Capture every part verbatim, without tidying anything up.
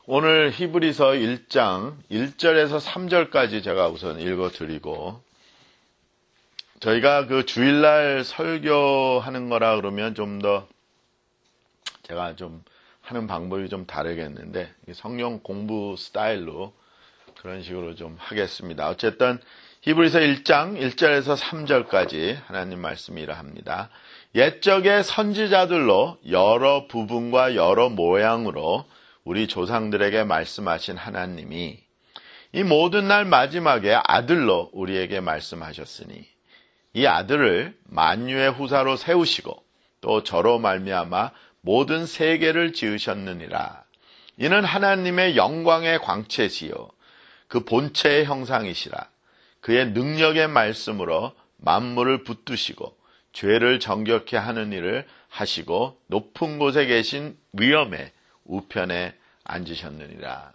오늘 히브리서 일 장 일 절에서 삼 절까지 제가 우선 읽어드리고, 저희가 그 주일날 설교하는 거라 그러면 좀 더 제가 좀 하는 방법이 좀 다르겠는데, 성경 공부 스타일로 그런 식으로 좀 하겠습니다. 어쨌든 히브리서 일 장 일 절에서 삼 절까지 하나님 말씀이 이러합니다. 옛적의 선지자들로 여러 부분과 여러 모양으로 우리 조상들에게 말씀하신 하나님이 이 모든 날 마지막에 아들로 우리에게 말씀하셨으니 이 아들을 만유의 후사로 세우시고 또 저로 말미암아 모든 세계를 지으셨느니라. 이는 하나님의 영광의 광채시요 그 본체의 형상이시라. 그의 능력의 말씀으로 만물을 붙드시고 죄를 정결케 하는 일을 하시고 높은 곳에 계신 위엄의 우편에 앉으셨느니라.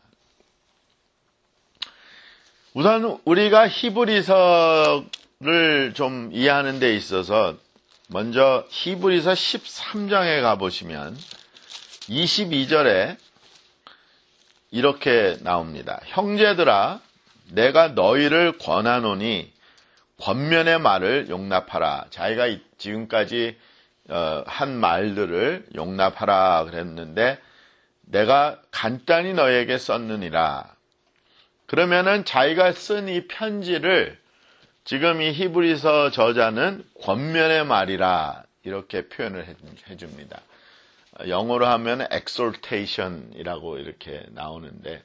우선 우리가 히브리서를 좀 이해하는 데 있어서 먼저 히브리서 십삼 장에 가보시면 이십이 절에 이렇게 나옵니다. 형제들아, 내가 너희를 권하노니 권면의 말을 용납하라. 자기가 지금까지 한 말들을 용납하라 그랬는데 내가 간단히 너에게 썼느니라. 그러면은 자기가 쓴 이 편지를 지금 이 히브리서 저자는 권면의 말이라 이렇게 표현을 해줍니다. 영어로 하면 exhortation이라고 이렇게 나오는데,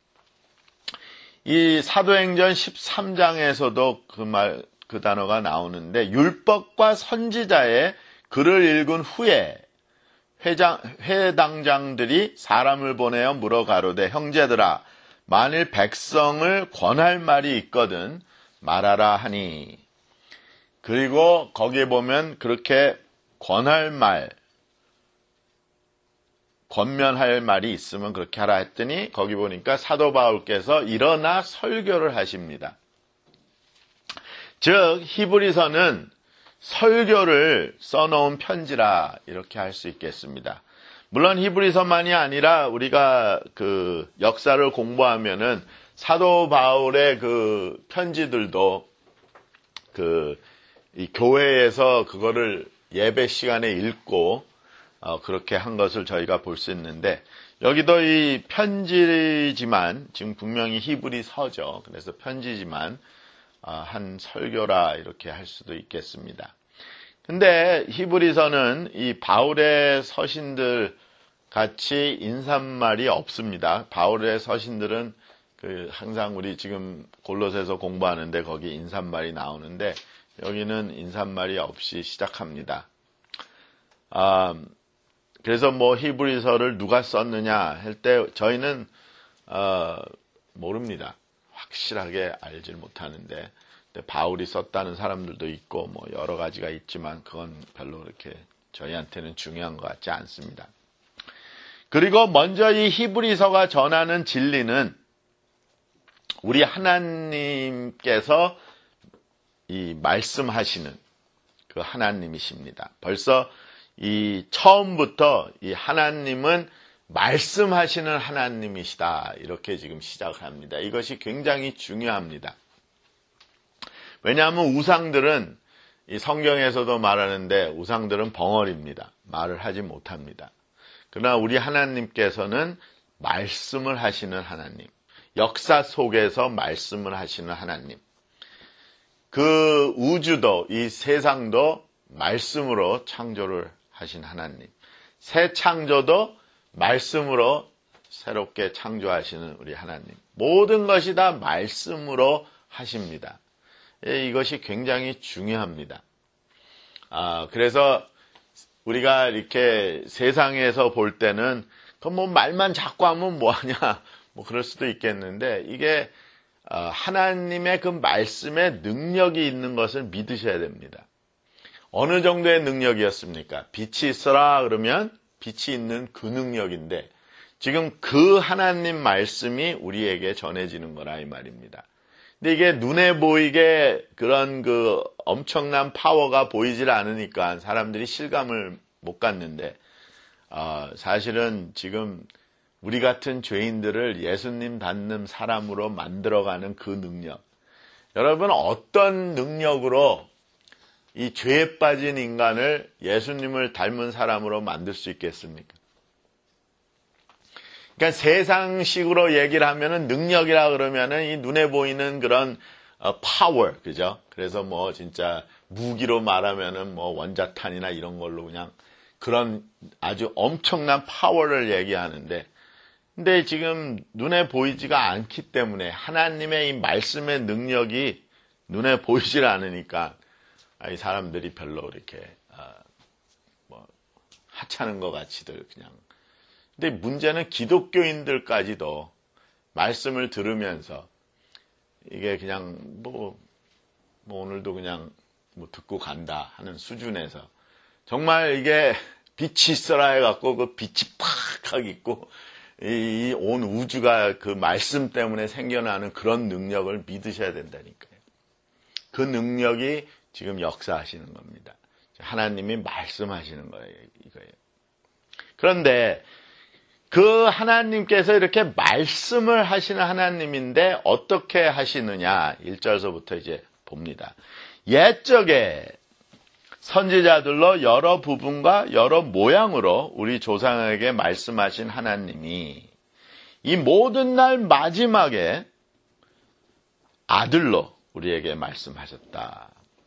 이 사도행전 십삼 장에서도 그 말, 그 단어가 나오는데, 율법과 선지자의 글을 읽은 후에 회장, 회당장들이 사람을 보내어 물어 가로되 형제들아, 만일 백성을 권할 말이 있거든 말하라 하니. 그리고 거기에 보면 그렇게 권할 말, 권면할 말이 있으면 그렇게 하라 했더니 거기 보니까 사도 바울께서 일어나 설교를 하십니다. 즉 히브리서는 설교를 써놓은 편지라 이렇게 할 수 있겠습니다. 물론 히브리서만이 아니라 우리가 그 역사를 공부하면은 사도 바울의 그 편지들도 그 이 교회에서 그거를 예배 시간에 읽고 어 그렇게 한 것을 저희가 볼 수 있는데, 여기도 이 편지지만 지금 분명히 히브리서죠. 그래서 편지지만 한 설교라 이렇게 할 수도 있겠습니다. 근데 히브리서는 이 바울의 서신들 같이 인사말이 없습니다. 바울의 서신들은 그 항상 우리 지금 골로새서 공부하는데 거기 인사말이 나오는데 여기는 인사말이 없이 시작합니다. 아, 그래서 뭐 히브리서를 누가 썼느냐 할 때 저희는 어, 모릅니다. 확실하게 알질 못하는데 바울이 썼다는 사람들도 있고 뭐 여러 가지가 있지만 그건 별로 그렇게 저희한테는 중요한 것 같지 않습니다. 그리고 먼저 이 히브리서가 전하는 진리는 우리 하나님께서 이 말씀하시는 그 하나님이십니다. 벌써 이 처음부터 이 하나님은 말씀하시는 하나님이시다 이렇게 지금 시작을 합니다. 이것이 굉장히 중요합니다. 왜냐하면 우상들은 이 성경에서도 말하는데 우상들은 벙어리입니다. 말을 하지 못합니다. 그러나 우리 하나님께서는 말씀을 하시는 하나님, 역사 속에서 말씀을 하시는 하나님, 그 우주도 이 세상도 말씀으로 창조를 하신 하나님, 새 창조도 말씀으로 새롭게 창조하시는 우리 하나님, 모든 것이 다 말씀으로 하십니다. 이것이 굉장히 중요합니다. 아, 그래서 우리가 이렇게 세상에서 볼 때는 그 뭐 말만 자꾸 하면 뭐하냐 뭐 그럴 수도 있겠는데, 이게 하나님의 그 말씀에 능력이 있는 것을 믿으셔야 됩니다. 어느 정도의 능력이었습니까? 빛이 있어라 그러면 빛이 있는 그 능력인데 지금 그 하나님 말씀이 우리에게 전해지는 거라 이 말입니다. 근데 이게 눈에 보이게 그런 그 엄청난 파워가 보이질 않으니까 사람들이 실감을 못 갖는데, 어, 사실은 지금 우리 같은 죄인들을 예수님 닮는 사람으로 만들어가는 그 능력. 여러분, 어떤 능력으로 이 죄에 빠진 인간을 예수님을 닮은 사람으로 만들 수 있겠습니까? 그러니까 세상식으로 얘기를 하면은 능력이라 그러면은 이 눈에 보이는 그런 어, 파워, 그죠? 그래서 뭐 진짜 무기로 말하면은 뭐 원자탄이나 이런 걸로 그냥 그런 아주 엄청난 파워를 얘기하는데, 근데 지금 눈에 보이지가 않기 때문에 하나님의 이 말씀의 능력이 눈에 보이질 않으니까 이 사람들이 별로 이렇게 어, 뭐 하찮은 것 같이들 그냥. 근데 문제는 기독교인들까지도 말씀을 들으면서 이게 그냥 뭐, 뭐 오늘도 그냥 뭐 듣고 간다 하는 수준에서 정말 이게 빛이 있어라 해갖고 그 빛이 팍 있고 이 온 우주가 그 말씀 때문에 생겨나는 그런 능력을 믿으셔야 된다니까요. 그 능력이 지금 역사하시는 겁니다. 하나님이 말씀하시는 거예요, 이거예요. 그런데 그 하나님께서 이렇게 말씀을 하시는 하나님인데 어떻게 하시느냐, 일 절서부터 이제 봅니다. 옛적에 선지자들로 여러 부분과 여러 모양으로 우리 조상에게 말씀하신 하나님이 이 모든 날 마지막에 아들로 우리에게 말씀하셨다.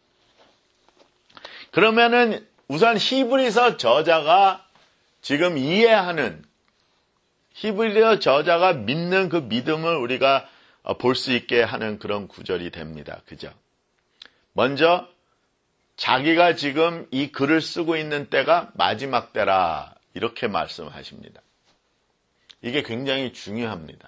그러면은 우선 히브리서 저자가 지금 이해하는, 히브리서 저자가 믿는 그 믿음을 우리가 볼 수 있게 하는 그런 구절이 됩니다. 그죠? 먼저 자기가 지금 이 글을 쓰고 있는 때가 마지막 때라 이렇게 말씀하십니다. 이게 굉장히 중요합니다.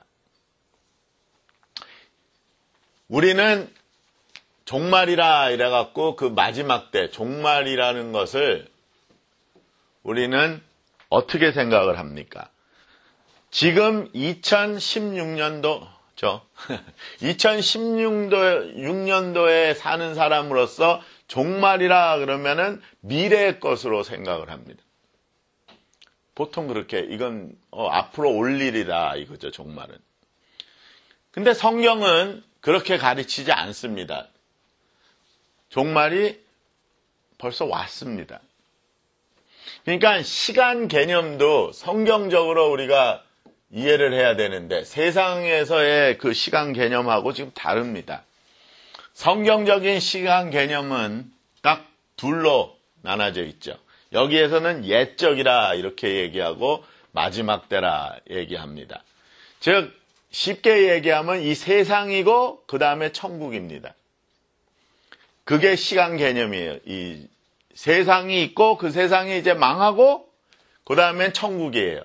우리는 종말이라 이래갖고 그 마지막 때, 종말이라는 것을 우리는 어떻게 생각을 합니까? 지금 이천십육 년도죠. 이천십육 년도에 사는 사람으로서 종말이라 그러면은 미래의 것으로 생각을 합니다. 보통 그렇게 이건 어, 앞으로 올 일이다 이거죠, 종말은. 근데 성경은 그렇게 가르치지 않습니다. 종말이 벌써 왔습니다. 그러니까 시간 개념도 성경적으로 우리가 이해를 해야 되는데 세상에서의 그 시간 개념하고 지금 다릅니다. 성경적인 시간 개념은 딱 둘로 나눠져 있죠. 여기에서는 옛적이라 이렇게 얘기하고 마지막 때라 얘기합니다. 즉 쉽게 얘기하면 이 세상이고 그 다음에 천국입니다. 그게 시간 개념이에요. 이 세상이 있고 그 세상이 이제 망하고 그 다음엔 천국이에요.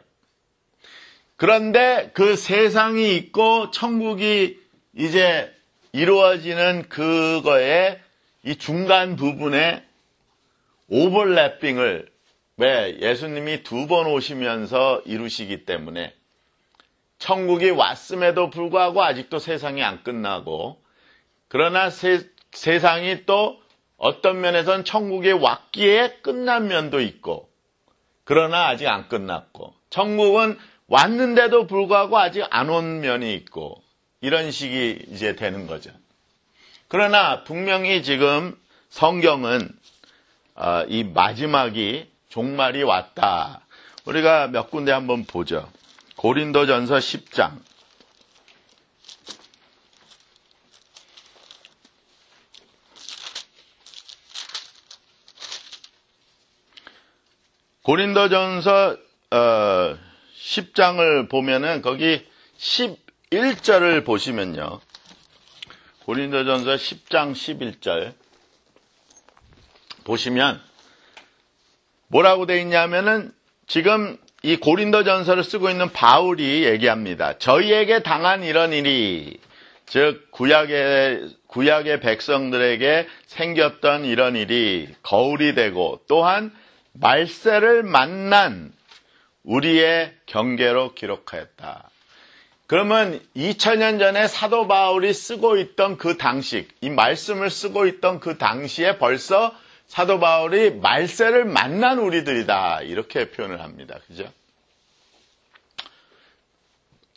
그런데 그 세상이 있고 천국이 이제 이루어지는 그거에 이 중간 부분에 오버래핑을 왜 예수님이 두 번 오시면서 이루시기 때문에 천국이 왔음에도 불구하고 아직도 세상이 안 끝나고, 그러나 세, 세상이 또 어떤 면에선 천국에 왔기에 끝난 면도 있고, 그러나 아직 안 끝났고, 천국은 왔는데도 불구하고 아직 안 온 면이 있고, 이런 식이 이제 되는 거죠. 그러나 분명히 지금 성경은 어, 이 마지막이 종말이 왔다. 우리가 몇 군데 한번 보죠. 고린도전서 십 장. 고린도전서 어, 십 장을 보면은 거기 십일 절을 보시면요. 고린도전서 십 장 십일 절 보시면 뭐라고 돼 있냐면은 지금 이 고린도전서를 쓰고 있는 바울이 얘기합니다. 저희에게 당한 이런 일이, 즉 구약의 구약의 백성들에게 생겼던 이런 일이 거울이 되고 또한 말세를 만난 우리의 경계로 기록하였다. 그러면 이천 년 전에 사도 바울이 쓰고 있던 그 당시, 이 말씀을 쓰고 있던 그 당시에 벌써 사도 바울이 말세를 만난 우리들이다. 이렇게 표현을 합니다. 그죠?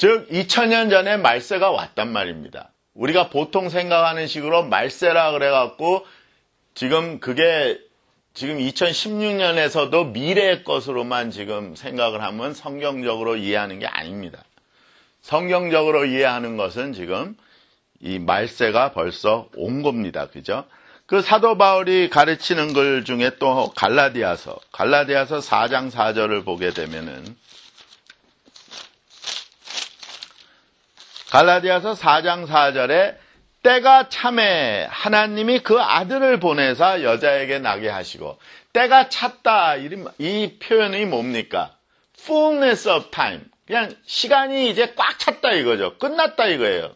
즉 이천 년 전에 말세가 왔단 말입니다. 우리가 보통 생각하는 식으로 말세라 그래갖고 지금 그게 지금 이천십육 년에서도 미래의 것으로만 지금 생각을 하면 성경적으로 이해하는 게 아닙니다. 성경적으로 이해하는 것은 지금 이 말세가 벌써 온 겁니다. 그죠? 그 사도 바울이 가르치는 글 중에 또 갈라디아서, 갈라디아서 사 장 사 절을 보게 되면은 갈라디아서 사 장 사 절에 때가 참에 하나님이 그 아들을 보내사 여자에게 나게 하시고, 때가 찼다, 이 표현이 뭡니까? fullness of time. 그냥 시간이 이제 꽉 찼다 이거죠. 끝났다 이거예요.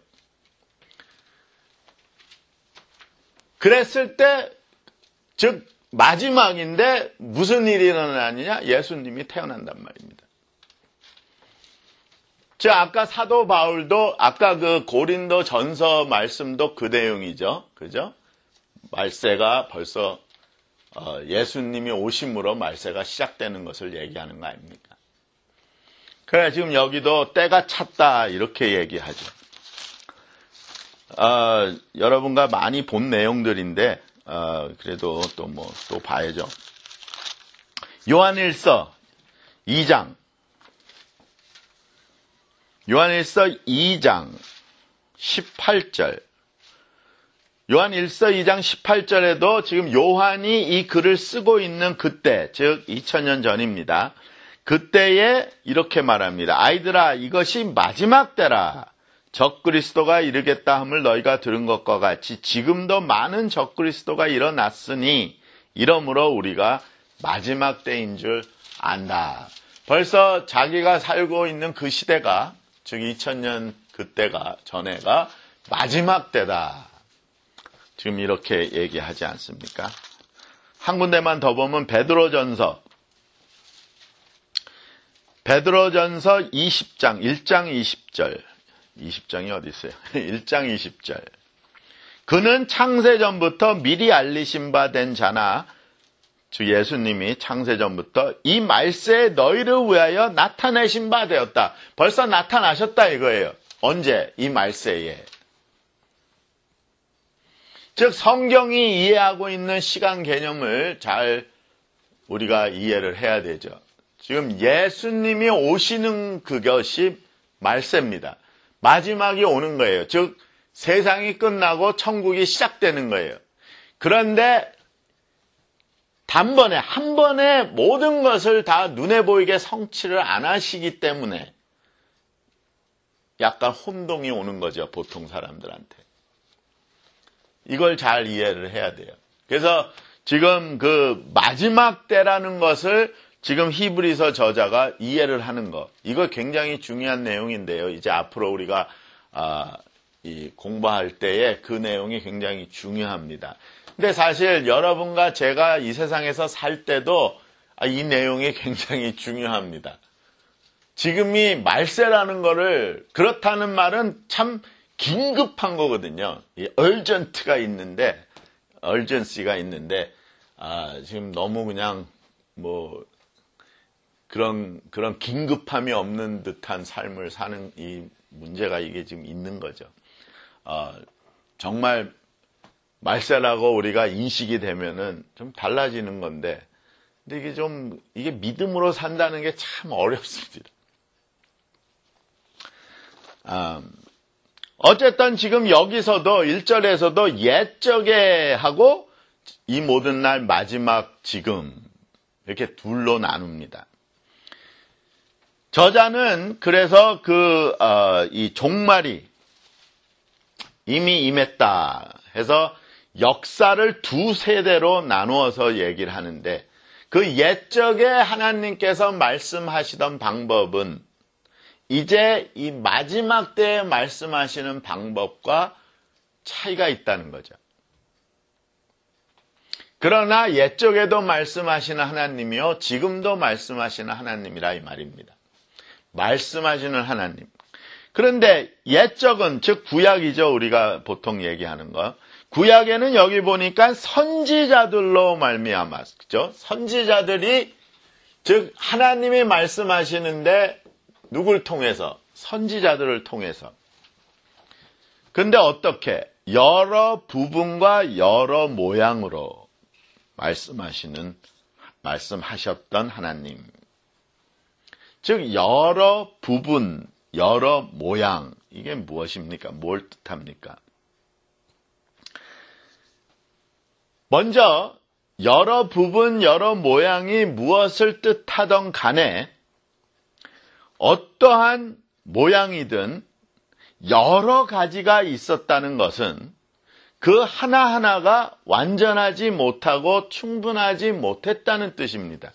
그랬을 때, 즉 마지막인데 무슨 일이 일어나느냐? 예수님이 태어난단 말입니다. 즉 아까 사도 바울도 아까 그 고린도 전서 말씀도 그 내용이죠. 그죠? 말세가 벌써 어, 예수님이 오심으로 말세가 시작되는 것을 얘기하는 거 아닙니까? 그래 지금 여기도 때가 찼다 이렇게 얘기하죠. 어, 여러분과 많이 본 내용들인데 어, 그래도 또 뭐 또 봐야죠. 요한일서 이 장 요한일서 이 장 십팔 절. 요한일서 이 장 십팔 절에도 지금 요한이 이 글을 쓰고 있는 그때, 즉 이천 년 전입니다. 그때에 이렇게 말합니다. 아이들아, 이것이 마지막 때라. 적그리스도가 이르겠다 함을 너희가 들은 것과 같이 지금도 많은 적그리스도가 일어났으니 이러므로 우리가 마지막 때인 줄 안다. 벌써 자기가 살고 있는 그 시대가, 즉 이천 년 그때가, 전에가 마지막 때다. 지금 이렇게 얘기하지 않습니까? 한 군데만 더 보면 베드로전서 베드로전서 이십 장 일 장 이십 절. 이십 장이 어디 있어요? 일 장 이십 절. 그는 창세전부터 미리 알리신 바 된 자나, 즉 예수님이 창세전부터 이 말세에 너희를 위하여 나타내신 바 되었다. 벌써 나타나셨다 이거예요. 언제? 이 말세에. 즉 성경이 이해하고 있는 시간 개념을 잘 우리가 이해를 해야 되죠. 지금 예수님이 오시는 그것이 말세입니다. 마지막이 오는 거예요. 즉 세상이 끝나고 천국이 시작되는 거예요. 그런데 단번에 한 번에 모든 것을 다 눈에 보이게 성취를 안 하시기 때문에 약간 혼동이 오는 거죠. 보통 사람들한테. 이걸 잘 이해를 해야 돼요. 그래서 지금 그 마지막 때라는 것을 지금 히브리서 저자가 이해를 하는 거, 이거 굉장히 중요한 내용인데요. 이제 앞으로 우리가 아, 이 공부할 때에 그 내용이 굉장히 중요합니다. 근데 사실 여러분과 제가 이 세상에서 살 때도 이 내용이 굉장히 중요합니다. 지금이 말세라는 거를, 그렇다는 말은 참 긴급한 거거든요. 이 urgent가 있는데, urgency가 있는데, 아, 지금 너무 그냥 뭐 그런 그런 긴급함이 없는 듯한 삶을 사는 이 문제가 이게 지금 있는 거죠. 어, 정말 말세라고 우리가 인식이 되면은 좀 달라지는 건데, 근데 이게 좀, 이게 믿음으로 산다는 게 참 어렵습니다. 음, 어쨌든 지금 여기서도 일 절에서도 옛적에 하고 이 모든 날 마지막 지금 이렇게 둘로 나눕니다. 저자는 그래서 그, 어, 이 종말이 이미 임했다 해서 역사를 두 세대로 나누어서 얘기를 하는데, 그 옛적에 하나님께서 말씀하시던 방법은 이제 이 마지막 때에 말씀하시는 방법과 차이가 있다는 거죠. 그러나 옛적에도 말씀하시는 하나님이요, 지금도 말씀하시는 하나님이라 이 말입니다. 말씀하시는 하나님. 그런데 옛적은, 즉 구약이죠. 우리가 보통 얘기하는 거. 구약에는 여기 보니까 선지자들로 말미암아, 그죠? 선지자들이, 즉 하나님이 말씀하시는데 누굴 통해서? 선지자들을 통해서. 근데 어떻게? 여러 부분과 여러 모양으로 말씀하시는, 말씀하셨던 하나님. 즉, 여러 부분, 여러 모양. 이게 무엇입니까? 뭘 뜻합니까? 먼저, 여러 부분, 여러 모양이 무엇을 뜻하던 간에 어떠한 모양이든 여러 가지가 있었다는 것은 그 하나하나가 완전하지 못하고 충분하지 못했다는 뜻입니다.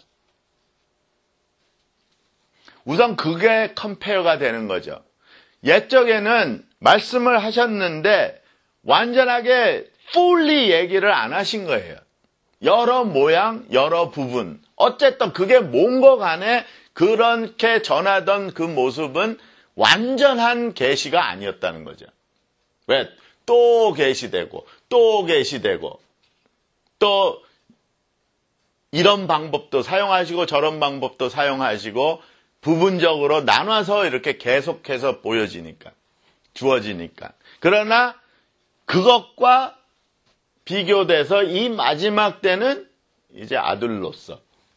우선 그게 컴페어가 되는 거죠. 옛적에는 말씀을 하셨는데 완전하게 fully 얘기를 안 하신 거예요. 여러 모양, 여러 부분. 어쨌든 그게 뭔가 간에 그렇게 전하던 그 모습은 완전한 계시가 아니었다는 거죠. 왜? 또 계시되고 또 계시되고 또 이런 방법도 사용하시고 저런 방법도 사용하시고 부분적으로 나눠서 이렇게 계속해서 보여지니까, 주어지니까. 그러나 그것과 비교돼서 이 마지막 때는 이제 아들로서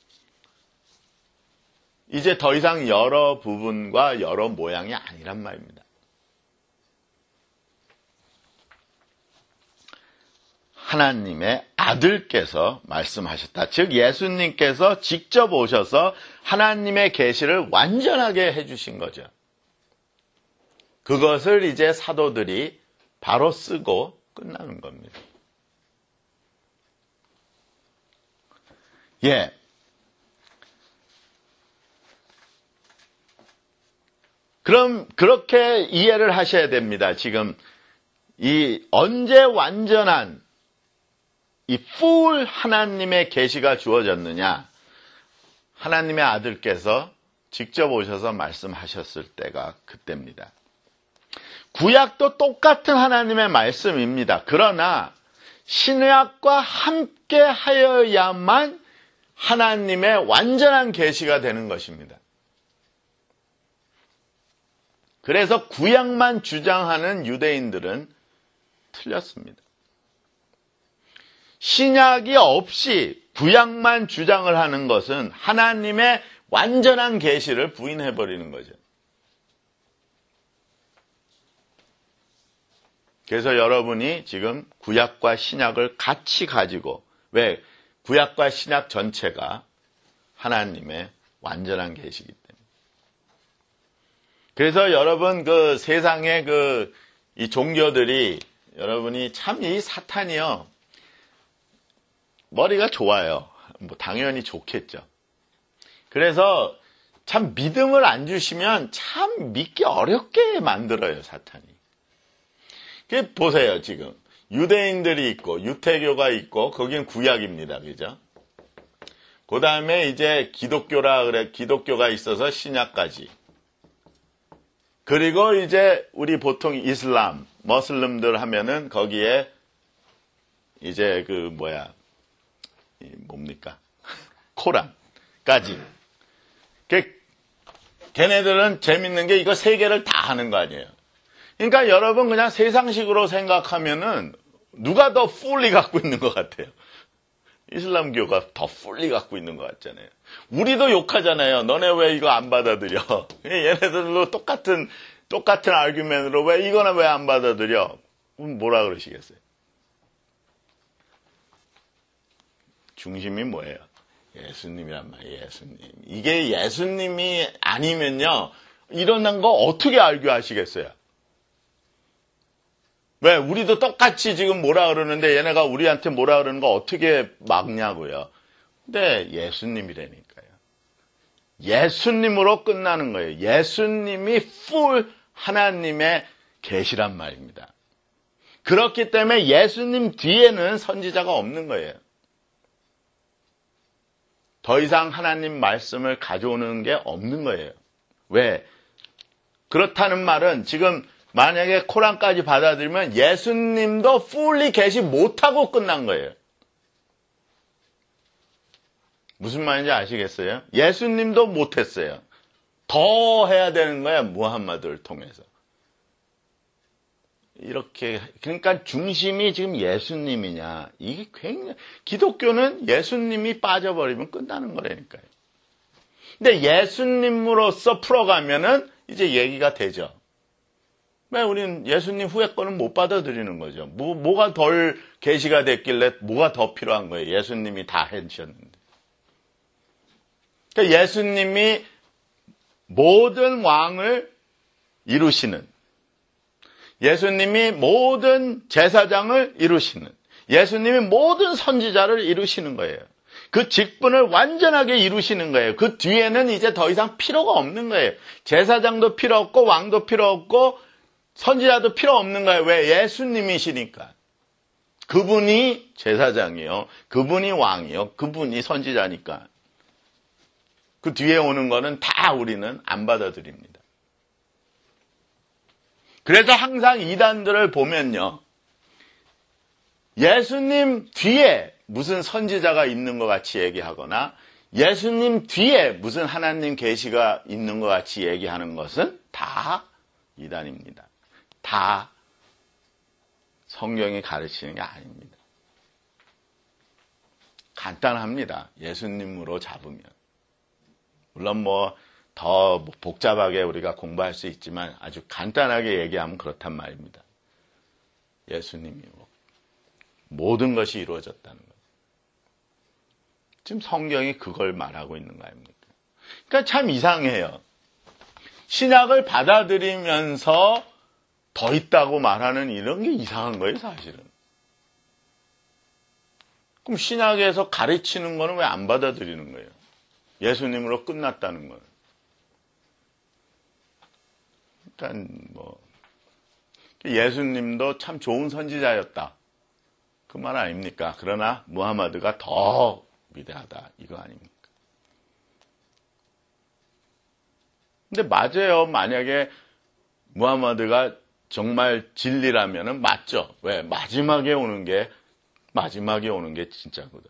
이제 더 이상 여러 부분과 여러 모양이 아니란 말입니다. 하나님의 아들께서 말씀하셨다. 즉 예수님께서 직접 오셔서 하나님의 계시를 완전하게 해주신 거죠. 그것을 이제 사도들이 바로 쓰고 끝나는 겁니다. 예. 그럼 그렇게 이해를 하셔야 됩니다. 지금 이 언제 완전한 이 full 하나님의 계시가 주어졌느냐? 하나님의 아들께서 직접 오셔서 말씀하셨을 때가 그때입니다. 구약도 똑같은 하나님의 말씀입니다. 그러나 신약과 함께 하여야만 하나님의 완전한 계시가 되는 것입니다. 그래서 구약만 주장하는 유대인들은 틀렸습니다. 신약이 없이 구약만 주장을 하는 것은 하나님의 완전한 계시를 부인해버리는 거죠. 그래서 여러분이 지금 구약과 신약을 같이 가지고, 왜? 구약과 신약 전체가 하나님의 완전한 계시이기 때문에. 그래서 여러분 그 세상의 그 이 종교들이 여러분이 참 이 사탄이요. 머리가 좋아요. 뭐 당연히 좋겠죠. 그래서 참 믿음을 안 주시면 참 믿기 어렵게 만들어요, 사탄이. 보세요, 지금. 유대인들이 있고, 유태교가 있고, 거긴 구약입니다. 그죠? 그 다음에 이제 기독교라 그래, 기독교가 있어서 신약까지. 그리고 이제 우리 보통 이슬람, 머슬림들 하면은 거기에 이제 그 뭐야, 뭡니까? 코란까지. 걔네들은 재밌는 게 이거 세 개를 다 하는 거 아니에요. 그러니까 여러분 그냥 세상식으로 생각하면은 누가 더 풀리 갖고 있는 것 같아요? 이슬람교가 더 풀리 갖고 있는 것 같잖아요. 우리도 욕하잖아요. 너네 왜 이거 안 받아들여? 얘네들도 똑같은 똑같은 아규멘으로 왜 이거나 왜 안 받아들여? 그럼 뭐라 그러시겠어요? 중심이 뭐예요? 예수님이란 말이에요. 예수님. 이게 예수님이 아니면요. 일어난 거 어떻게 알고 하시겠어요? 왜? 우리도 똑같이 지금 뭐라 그러는데 얘네가 우리한테 뭐라 그러는 거 어떻게 막냐고요. 근데 예수님이라니까요. 예수님으로 끝나는 거예요. 예수님이 풀 하나님의 계시란 말입니다. 그렇기 때문에 예수님 뒤에는 선지자가 없는 거예요. 더 이상 하나님 말씀을 가져오는 게 없는 거예요. 왜? 그렇다는 말은 지금 만약에 코란까지 받아들이면 예수님도 fully 계시 못하고 끝난 거예요. 무슨 말인지 아시겠어요? 예수님도 못했어요. 더 해야 되는 거야, 무함마드를 통해서. 이렇게, 그러니까 중심이 지금 예수님이냐. 이게 굉장히, 기독교는 예수님이 빠져버리면 끝나는 거라니까요. 근데 예수님으로서 풀어가면은 이제 얘기가 되죠. 왜 우리는 예수님 후에 거는 못 받아들이는 거죠. 뭐, 뭐가 덜 계시가 됐길래 뭐가 더 필요한 거예요. 예수님이 다 해주셨는데. 그러니까 예수님이 모든 왕을 이루시는, 예수님이 모든 제사장을 이루시는, 예수님이 모든 선지자를 이루시는 거예요. 그 직분을 완전하게 이루시는 거예요. 그 뒤에는 이제 더 이상 필요가 없는 거예요. 제사장도 필요 없고 왕도 필요 없고 선지자도 필요 없는 거예요. 왜? 예수님이시니까. 그분이 제사장이요. 그분이 왕이요. 그분이 선지자니까. 그 뒤에 오는 거는 다 우리는 안 받아들입니다. 그래서 항상 이단들을 보면요. 예수님 뒤에 무슨 선지자가 있는 것 같이 얘기하거나 예수님 뒤에 무슨 하나님 계시가 있는 것 같이 얘기하는 것은 다 이단입니다. 다 성경이 가르치는 게 아닙니다. 간단합니다. 예수님으로 잡으면. 물론 뭐 더 복잡하게 우리가 공부할 수 있지만 아주 간단하게 얘기하면 그렇단 말입니다. 예수님이 모든 것이 이루어졌다는 것. 지금 성경이 그걸 말하고 있는 거 아닙니까? 그러니까 참 이상해요. 신약을 받아들이면서 더 있다고 말하는 이런 게 이상한 거예요, 사실은. 그럼 신약에서 가르치는 거는 왜 안 받아들이는 거예요? 예수님으로 끝났다는 건. 그러니까 뭐 예수님도 참 좋은 선지자였다. 그 말 아닙니까? 그러나 무하마드가 더 위대하다. 이거 아닙니까? 근데 맞아요. 만약에 무하마드가 정말 진리라면은 맞죠. 왜? 마지막에 오는 게, 마지막에 오는 게 진짜거든.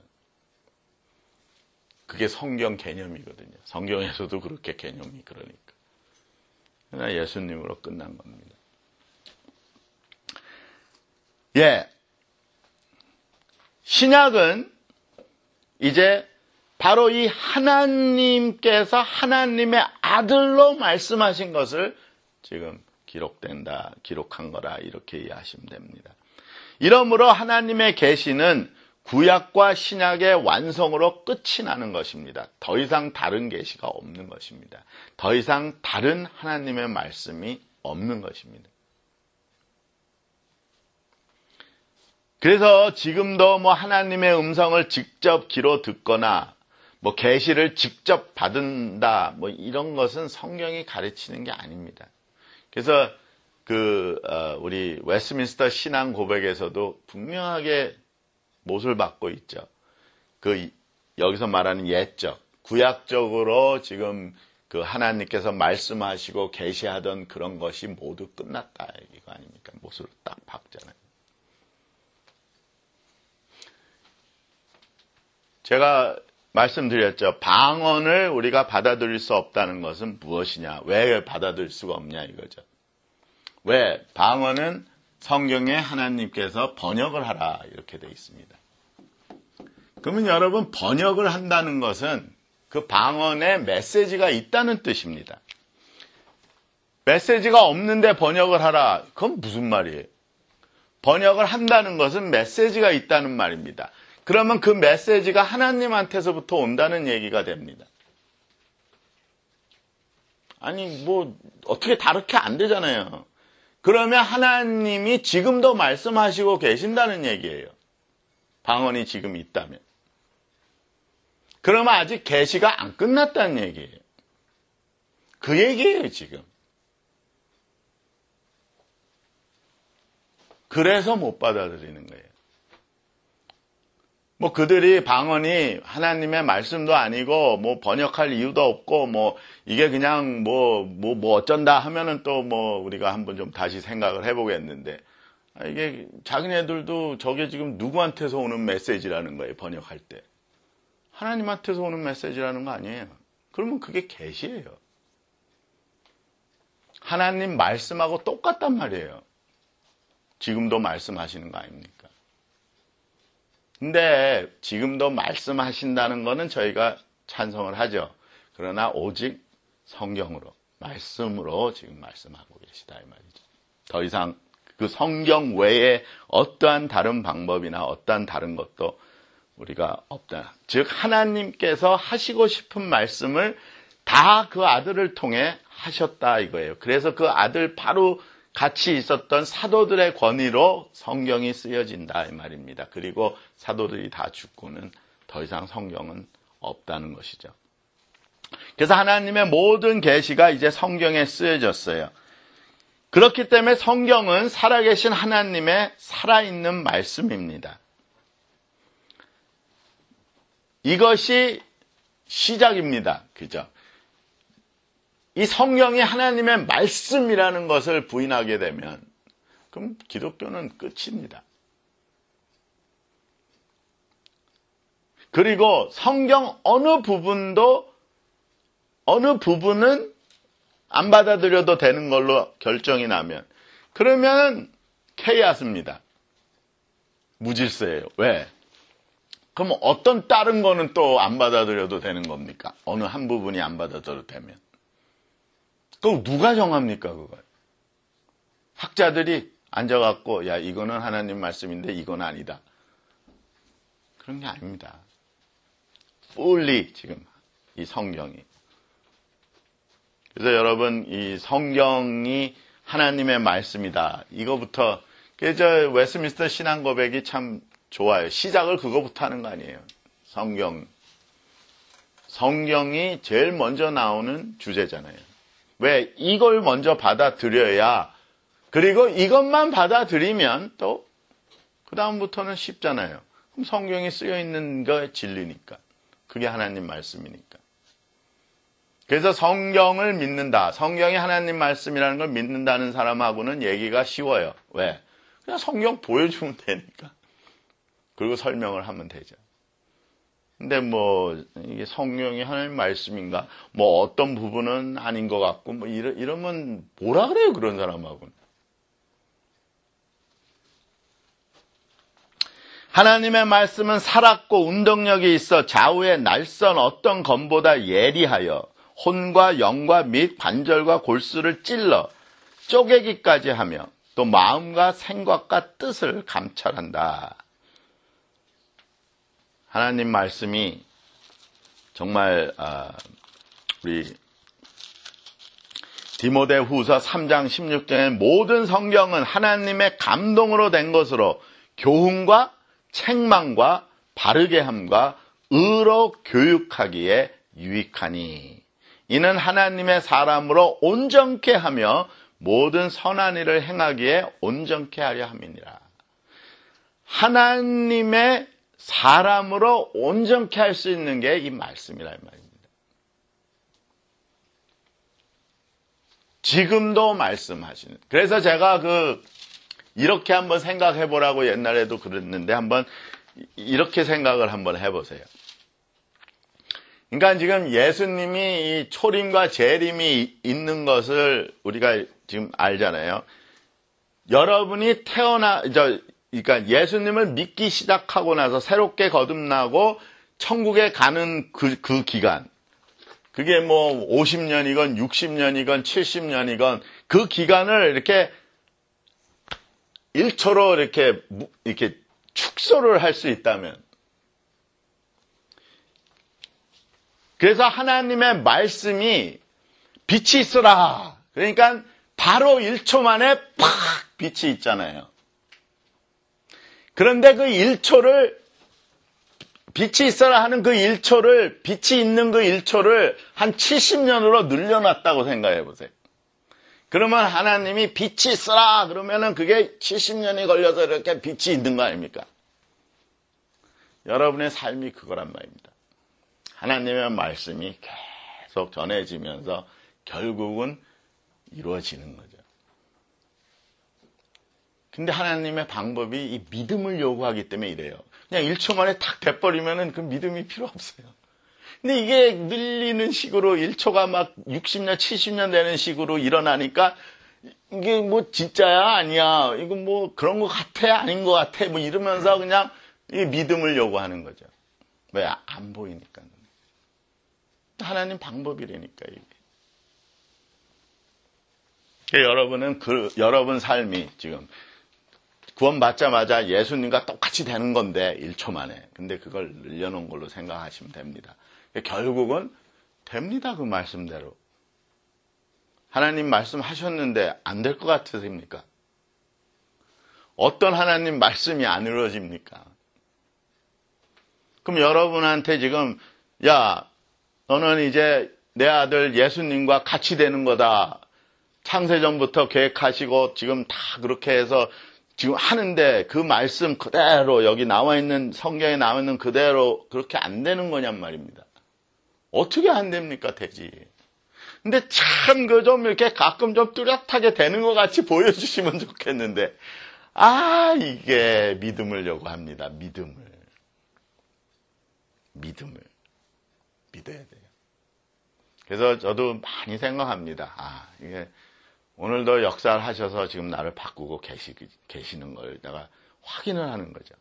그게 성경 개념이거든요. 성경에서도 그렇게 개념이 그러니까. 그러나 예수님으로 끝난 겁니다. 예. 신약은 이제 바로 이 하나님께서 하나님의 아들로 말씀하신 것을 지금 기록된다, 기록한 거라 이렇게 이해하시면 됩니다. 이러므로 하나님의 계시는 구약과 신약의 완성으로 끝이 나는 것입니다. 더 이상 다른 계시가 없는 것입니다. 더 이상 다른 하나님의 말씀이 없는 것입니다. 그래서 지금도 뭐 하나님의 음성을 직접 귀로 듣거나 뭐 계시를 직접 받는다 뭐 이런 것은 성경이 가르치는 게 아닙니다. 그래서 그 어, 우리 웨스트민스터 신앙 고백에서도 분명하게 못을 받고 있죠. 그 여기서 말하는 옛적, 구약적으로 지금 그 하나님께서 말씀하시고 계시하던 그런 것이 모두 끝났다 이거 아닙니까? 못을 딱 박잖아요. 제가 말씀드렸죠. 방언을 우리가 받아들일 수 없다는 것은 무엇이냐? 왜 받아들일 수가 없냐 이거죠. 왜? 방언은 성경에 하나님께서 번역을 하라 이렇게 되어 있습니다. 그러면 여러분 번역을 한다는 것은 그 방언에 메시지가 있다는 뜻입니다. 메시지가 없는데 번역을 하라. 그건 무슨 말이에요? 번역을 한다는 것은 메시지가 있다는 말입니다. 그러면 그 메시지가 하나님한테서부터 온다는 얘기가 됩니다. 아니 뭐 어떻게 다르게 안 되잖아요. 그러면 하나님이 지금도 말씀하시고 계신다는 얘기예요. 방언이 지금 있다면. 그러면 아직 계시가 안 끝났다는 얘기예요. 그 얘기예요 지금. 그래서 못 받아들이는 거예요. 뭐 그들이 방언이 하나님의 말씀도 아니고 뭐 번역할 이유도 없고 뭐 이게 그냥 뭐 뭐 뭐 어쩐다 하면은 또 뭐 우리가 한번 좀 다시 생각을 해보겠는데 이게 자기네들도 저게 지금 누구한테서 오는 메시지라는 거예요. 번역할 때 하나님한테서 오는 메시지라는 거 아니에요. 그러면 그게 계시예요. 하나님 말씀하고 똑같단 말이에요. 지금도 말씀하시는 거 아닙니까? 근데 지금도 말씀하신다는 거는 저희가 찬성을 하죠. 그러나 오직 성경으로, 말씀으로 지금 말씀하고 계시다 이 말이죠. 더 이상 그 성경 외에 어떠한 다른 방법이나 어떠한 다른 것도 우리가 없다. 즉 하나님께서 하시고 싶은 말씀을 다 그 아들을 통해 하셨다 이거예요. 그래서 그 아들 바로 같이 있었던 사도들의 권위로 성경이 쓰여진다 이 말입니다. 그리고 사도들이 다 죽고는 더 이상 성경은 없다는 것이죠. 그래서 하나님의 모든 계시가 이제 성경에 쓰여졌어요. 그렇기 때문에 성경은 살아계신 하나님의 살아있는 말씀입니다. 이것이 시작입니다. 그죠? 이 성경이 하나님의 말씀이라는 것을 부인하게 되면 그럼 기독교는 끝입니다. 그리고 성경 어느 부분도 어느 부분은 안 받아들여도 되는 걸로 결정이 나면 그러면 케이아스입니다. 무질서예요. 왜? 그럼 어떤 다른 거는 또 안 받아들여도 되는 겁니까? 어느 한 부분이 안 받아들여도 되면. 그럼 누가 정합니까, 그걸? 학자들이 앉아갖고, 야, 이거는 하나님 말씀인데 이건 아니다. 그런 게 아닙니다. fully 지금 이 성경이. 그래서 여러분, 이 성경이 하나님의 말씀이다. 이거부터, 저 웨스민스터 신앙 고백이 참 좋아요. 시작을 그거부터 하는 거 아니에요. 성경. 성경이 제일 먼저 나오는 주제잖아요. 왜? 이걸 먼저 받아들여야, 그리고 이것만 받아들이면 또, 그다음부터는 쉽잖아요. 그럼 성경이 쓰여 있는 게 진리니까. 그게 하나님 말씀이니까. 그래서 성경을 믿는다. 성경이 하나님 말씀이라는 걸 믿는다는 사람하고는 얘기가 쉬워요. 왜? 그냥 성경 보여주면 되니까. 그리고 설명을 하면 되죠. 근데 뭐 이게 성경이 하나님 말씀인가? 뭐 어떤 부분은 아닌 것 같고 뭐 이러, 이러면 뭐라 그래요 그런 사람하고는. 하나님의 말씀은 살았고 운동력이 있어 좌우의 날선 어떤 검보다 예리하여 혼과 영과 및 관절과 골수를 찔러 쪼개기까지 하며 또 마음과 생각과 뜻을 감찰한다. 하나님 말씀이 정말 우리 디모데후서 삼 장 십육 절에 모든 성경은 하나님의 감동으로 된 것으로 교훈과 책망과 바르게 함과 의로 교육하기에 유익하니 이는 하나님의 사람으로 온전케 하며 모든 선한 일을 행하기에 온전케 하려 함이니라. 하나님의 사람으로 온전케 할 수 있는 게 이 말씀이란 말입니다. 지금도 말씀하시는. 그래서 제가 그 이렇게 한번 생각해 보라고 옛날에도 그랬는데 한번 이렇게 생각을 한번 해보세요. 그러니까 지금 예수님이 이 초림과 재림이 있는 것을 우리가 지금 알잖아요. 여러분이 태어나 저 그러니까 예수님을 믿기 시작하고 나서 새롭게 거듭나고 천국에 가는 그, 그 기간. 그게 뭐 오십 년이건 육십 년이건 칠십 년이건 그 기간을 이렇게 일 초로 이렇게, 이렇게 축소를 할 수 있다면. 그래서 하나님의 말씀이 빛이 있어라. 그러니까 바로 일 초 만에 팍 빛이 있잖아요. 그런데 그 일 초를 빛이 있어라 하는 그 일 초를 빛이 있는 그 일 초를 한 칠십 년으로 늘려놨다고 생각해 보세요. 그러면 하나님이 빛이 있어라 그러면은 그게 칠십 년이 걸려서 이렇게 빛이 있는 거 아닙니까? 여러분의 삶이 그거란 말입니다. 하나님의 말씀이 계속 전해지면서 결국은 이루어지는 거죠. 근데 하나님의 방법이 이 믿음을 요구하기 때문에 이래요. 그냥 일 초 만에 탁 돼버리면은 그 믿음이 필요 없어요. 근데 이게 늘리는 식으로 일 초가 막 육십 년, 칠십 년 되는 식으로 일어나니까 이게 뭐 진짜야? 아니야? 이거 뭐 그런 거 같아? 아닌 거 같아? 뭐 이러면서 그냥 이 믿음을 요구하는 거죠. 왜? 안 보이니까. 하나님 방법이라니까, 이게. 여러분은 그, 여러분 삶이 지금 구원받자마자 예수님과 똑같이 되는 건데, 일 초 만에. 근데 그걸 늘려놓은 걸로 생각하시면 됩니다. 결국은 됩니다, 그 말씀대로. 하나님 말씀하셨는데 안 될 것 같으십니까? 어떤 하나님 말씀이 안 이루어집니까? 그럼 여러분한테 지금, 야, 너는 이제 내 아들 예수님과 같이 되는 거다. 창세전부터 계획하시고 지금 다 그렇게 해서 지금 하는데 그 말씀 그대로 여기 나와 있는 성경에 나와 있는 그대로 그렇게 안 되는 거냔 말입니다. 어떻게 안 됩니까? 되지. 근데 참 그 좀 이렇게 가끔 좀 뚜렷하게 되는 것 같이 보여주시면 좋겠는데 아 이게 믿음을 요구합니다. 믿음을. 믿음을. 믿어야 돼요. 그래서 저도 많이 생각합니다. 아 이게 오늘도 역사를 하셔서 지금 나를 바꾸고 계시, 계시는 걸 내가 확인을 하는 거죠.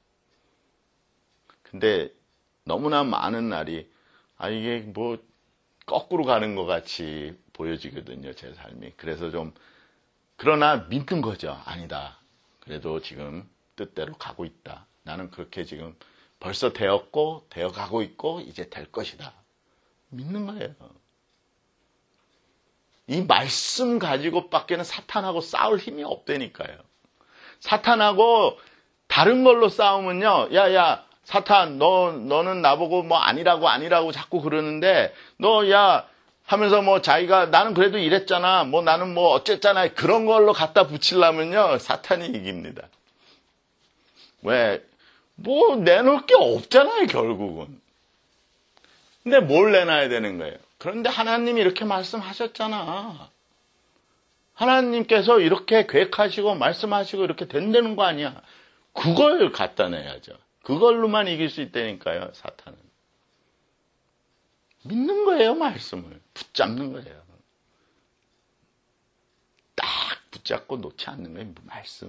근데 너무나 많은 날이, 아, 이게 뭐, 거꾸로 가는 것 같이 보여지거든요, 제 삶이. 그래서 좀, 그러나 믿는 거죠. 아니다. 그래도 지금 뜻대로 가고 있다. 나는 그렇게 지금 벌써 되었고, 되어가고 있고, 이제 될 것이다. 믿는 거예요. 이 말씀 가지고 밖에는 사탄하고 싸울 힘이 없다니까요. 사탄하고 다른 걸로 싸우면요. 야, 야, 사탄, 너, 너는 나보고 뭐 아니라고 아니라고 자꾸 그러는데, 너, 야, 하면서 뭐 자기가 나는 그래도 이랬잖아. 뭐 나는 뭐 어쨌잖아. 그런 걸로 갖다 붙이려면요. 사탄이 이깁니다. 왜? 뭐 내놓을 게 없잖아요, 결국은. 근데 뭘 내놔야 되는 거예요? 그런데 하나님이 이렇게 말씀하셨잖아. 하나님께서 이렇게 계획하시고 말씀하시고 이렇게 된다는 거 아니야. 그걸 갖다 내야죠. 그걸로만 이길 수 있다니까요, 사탄은. 믿는 거예요, 말씀을. 붙잡는 거예요. 딱 붙잡고 놓지 않는 거예요, 말씀.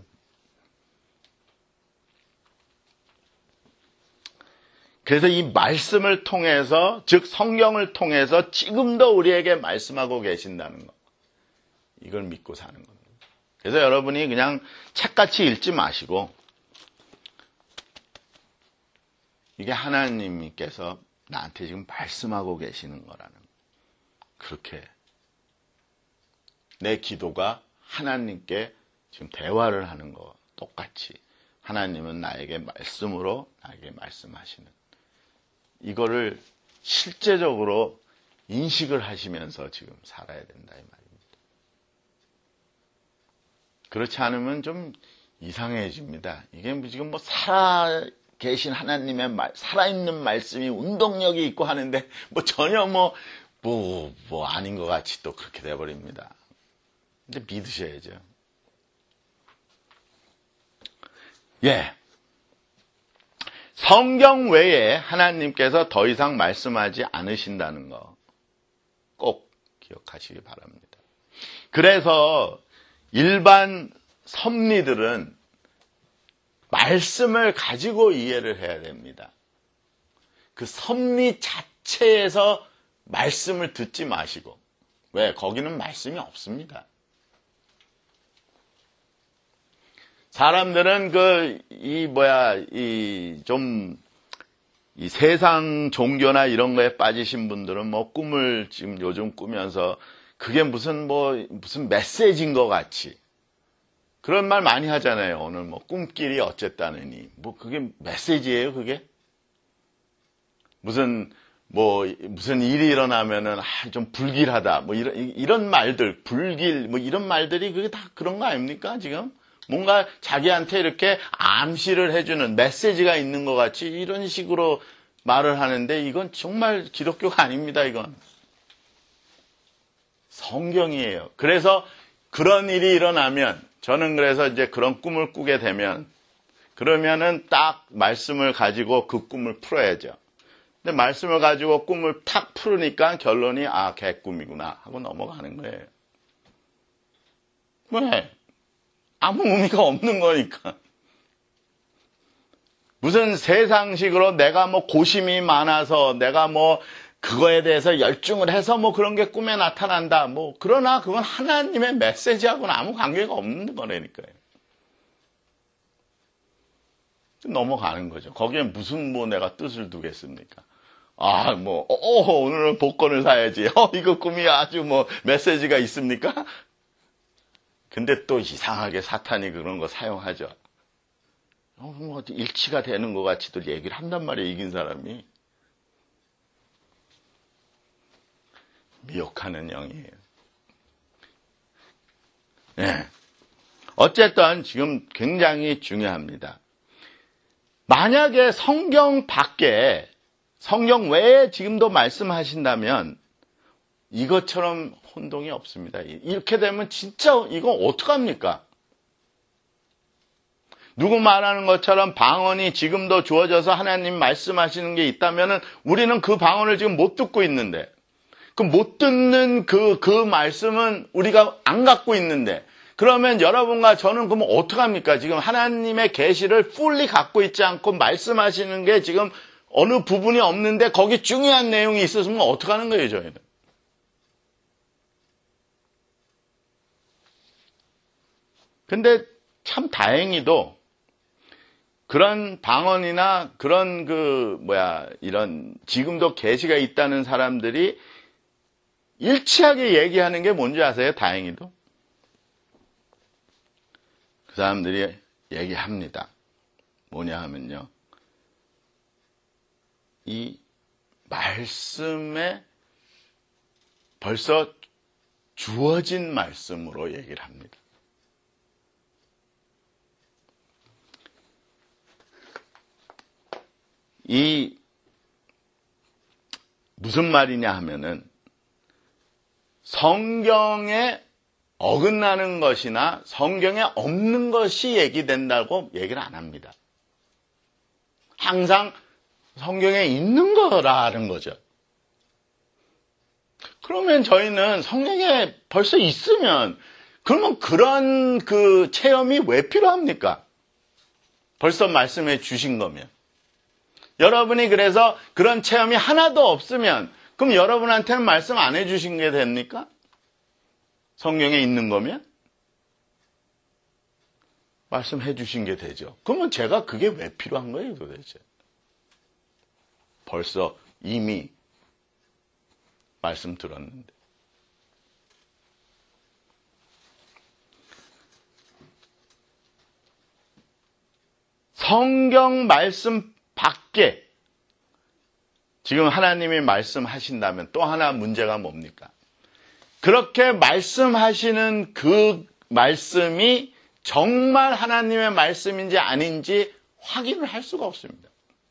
그래서 이 말씀을 통해서, 즉 성경을 통해서 지금도 우리에게 말씀하고 계신다는 것. 이걸 믿고 사는 겁니다. 그래서 여러분이 그냥 책같이 읽지 마시고 이게 하나님께서 나한테 지금 말씀하고 계시는 거라는 거. 그렇게 내 기도가 하나님께 지금 대화를 하는 거 똑같이 하나님은 나에게 말씀으로 나에게 말씀하시는 이거를 실제적으로 인식을 하시면서 지금 살아야 된다 이 말입니다. 그렇지 않으면 좀 이상해집니다. 이게 지금 뭐 살아 계신 하나님의 말, 살아있는 말씀이 운동력이 있고 하는데 뭐 전혀 뭐, 뭐, 뭐 아닌 것 같이 또 그렇게 돼버립니다. 근데 믿으셔야죠. 예. 성경 외에 하나님께서 더 이상 말씀하지 않으신다는 거 꼭 기억하시기 바랍니다. 그래서 일반 섭리들은 말씀을 가지고 이해를 해야 됩니다. 그 섭리 자체에서 말씀을 듣지 마시고 왜? 거기는 말씀이 없습니다. 사람들은 그, 이, 뭐야, 이, 좀, 이 세상 종교나 이런 거에 빠지신 분들은 뭐 꿈을 지금 요즘 꾸면서 그게 무슨 뭐, 무슨 메시지인 것 같이. 그런 말 많이 하잖아요. 오늘 뭐 꿈길이 어쨌다느니. 뭐 그게 메시지예요, 그게? 무슨, 뭐, 무슨 일이 일어나면은, 아, 좀 불길하다. 뭐 이런, 이런 말들, 불길, 뭐 이런 말들이 그게 다 그런 거 아닙니까, 지금? 뭔가 자기한테 이렇게 암시를 해주는 메시지가 있는 것 같이 이런 식으로 말을 하는데 이건 정말 기독교가 아닙니다, 이건. 성경이에요. 그래서 그런 일이 일어나면, 저는 그래서 이제 그런 꿈을 꾸게 되면, 그러면은 딱 말씀을 가지고 그 꿈을 풀어야죠. 근데 말씀을 가지고 꿈을 탁 풀으니까 결론이 아, 개꿈이구나 하고 넘어가는 거예요. 왜? 아무 의미가 없는 거니까. 무슨 세상식으로 내가 뭐 고심이 많아서 내가 뭐 그거에 대해서 열중을 해서 뭐 그런 게 꿈에 나타난다. 뭐 그러나 그건 하나님의 메시지하고는 아무 관계가 없는 거라니까요. 넘어가는 거죠. 거기에 무슨 뭐 내가 뜻을 두겠습니까? 아, 뭐, 어, 오늘은 복권을 사야지. 어, 이거 꿈이 아주 뭐 메시지가 있습니까? 근데 또 이상하게 사탄이 그런 거 사용하죠. 어, 뭐 일치가 되는 것 같이도 얘기를 한단 말이에요, 이긴 사람이. 미혹하는 영이에요. 네. 어쨌든 지금 굉장히 중요합니다. 만약에 성경 밖에, 성경 외에 지금도 말씀하신다면 이것처럼 혼동이 없습니다. 이렇게 되면 진짜 이거 어떡합니까? 누구 말하는 것처럼 방언이 지금도 주어져서 하나님 말씀하시는 게 있다면 우리는 그 방언을 지금 못 듣고 있는데, 그 못 듣는 그, 그 말씀은 우리가 안 갖고 있는데, 그러면 여러분과 저는 그러면 어떡합니까? 지금 하나님의 계시를 풀리 갖고 있지 않고 말씀하시는 게 지금 어느 부분이 없는데 거기 중요한 내용이 있었으면 어떡하는 거예요, 저희는? 근데 참 다행히도 그런 방언이나 그런 그 뭐야 이런 지금도 계시가 있다는 사람들이 일치하게 얘기하는 게 뭔지 아세요? 다행히도 그 사람들이 얘기합니다. 뭐냐 하면요, 이 말씀에 벌써 주어진 말씀으로 얘기를 합니다. 이 무슨 말이냐 하면은 성경에 어긋나는 것이나 성경에 없는 것이 얘기된다고 얘기를 안 합니다. 항상 성경에 있는 거라는 거죠. 그러면 저희는 성경에 벌써 있으면 그러면 그런 그 체험이 왜 필요합니까? 벌써 말씀해 주신 거면. 여러분이 그래서 그런 체험이 하나도 없으면 그럼 여러분한테는 말씀 안 해주신 게 됩니까? 성경에 있는 거면? 말씀해 주신 게 되죠. 그러면 제가 그게 왜 필요한 거예요, 도대체? 벌써 이미 말씀 들었는데. 성경 말씀 밖에 지금 하나님이 말씀하신다면 또 하나 문제가 뭡니까? 그렇게 말씀하시는 그 말씀이 정말 하나님의 말씀인지 아닌지 확인을 할 수가 없습니다.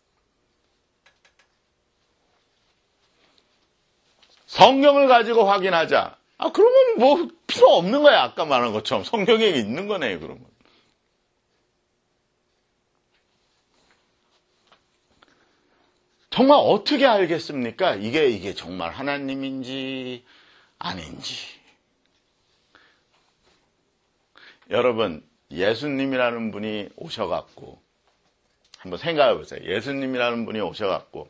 성경을 가지고 확인하자. 아, 그러면 뭐 필요 없는 거야. 아까 말한 것처럼 성경에 있는 거네요, 그러면. 정말 어떻게 알겠습니까? 이게, 이게 정말 하나님인지 아닌지. 여러분, 예수님이라는 분이 오셔갖고, 한번 생각해 보세요. 예수님이라는 분이 오셔갖고,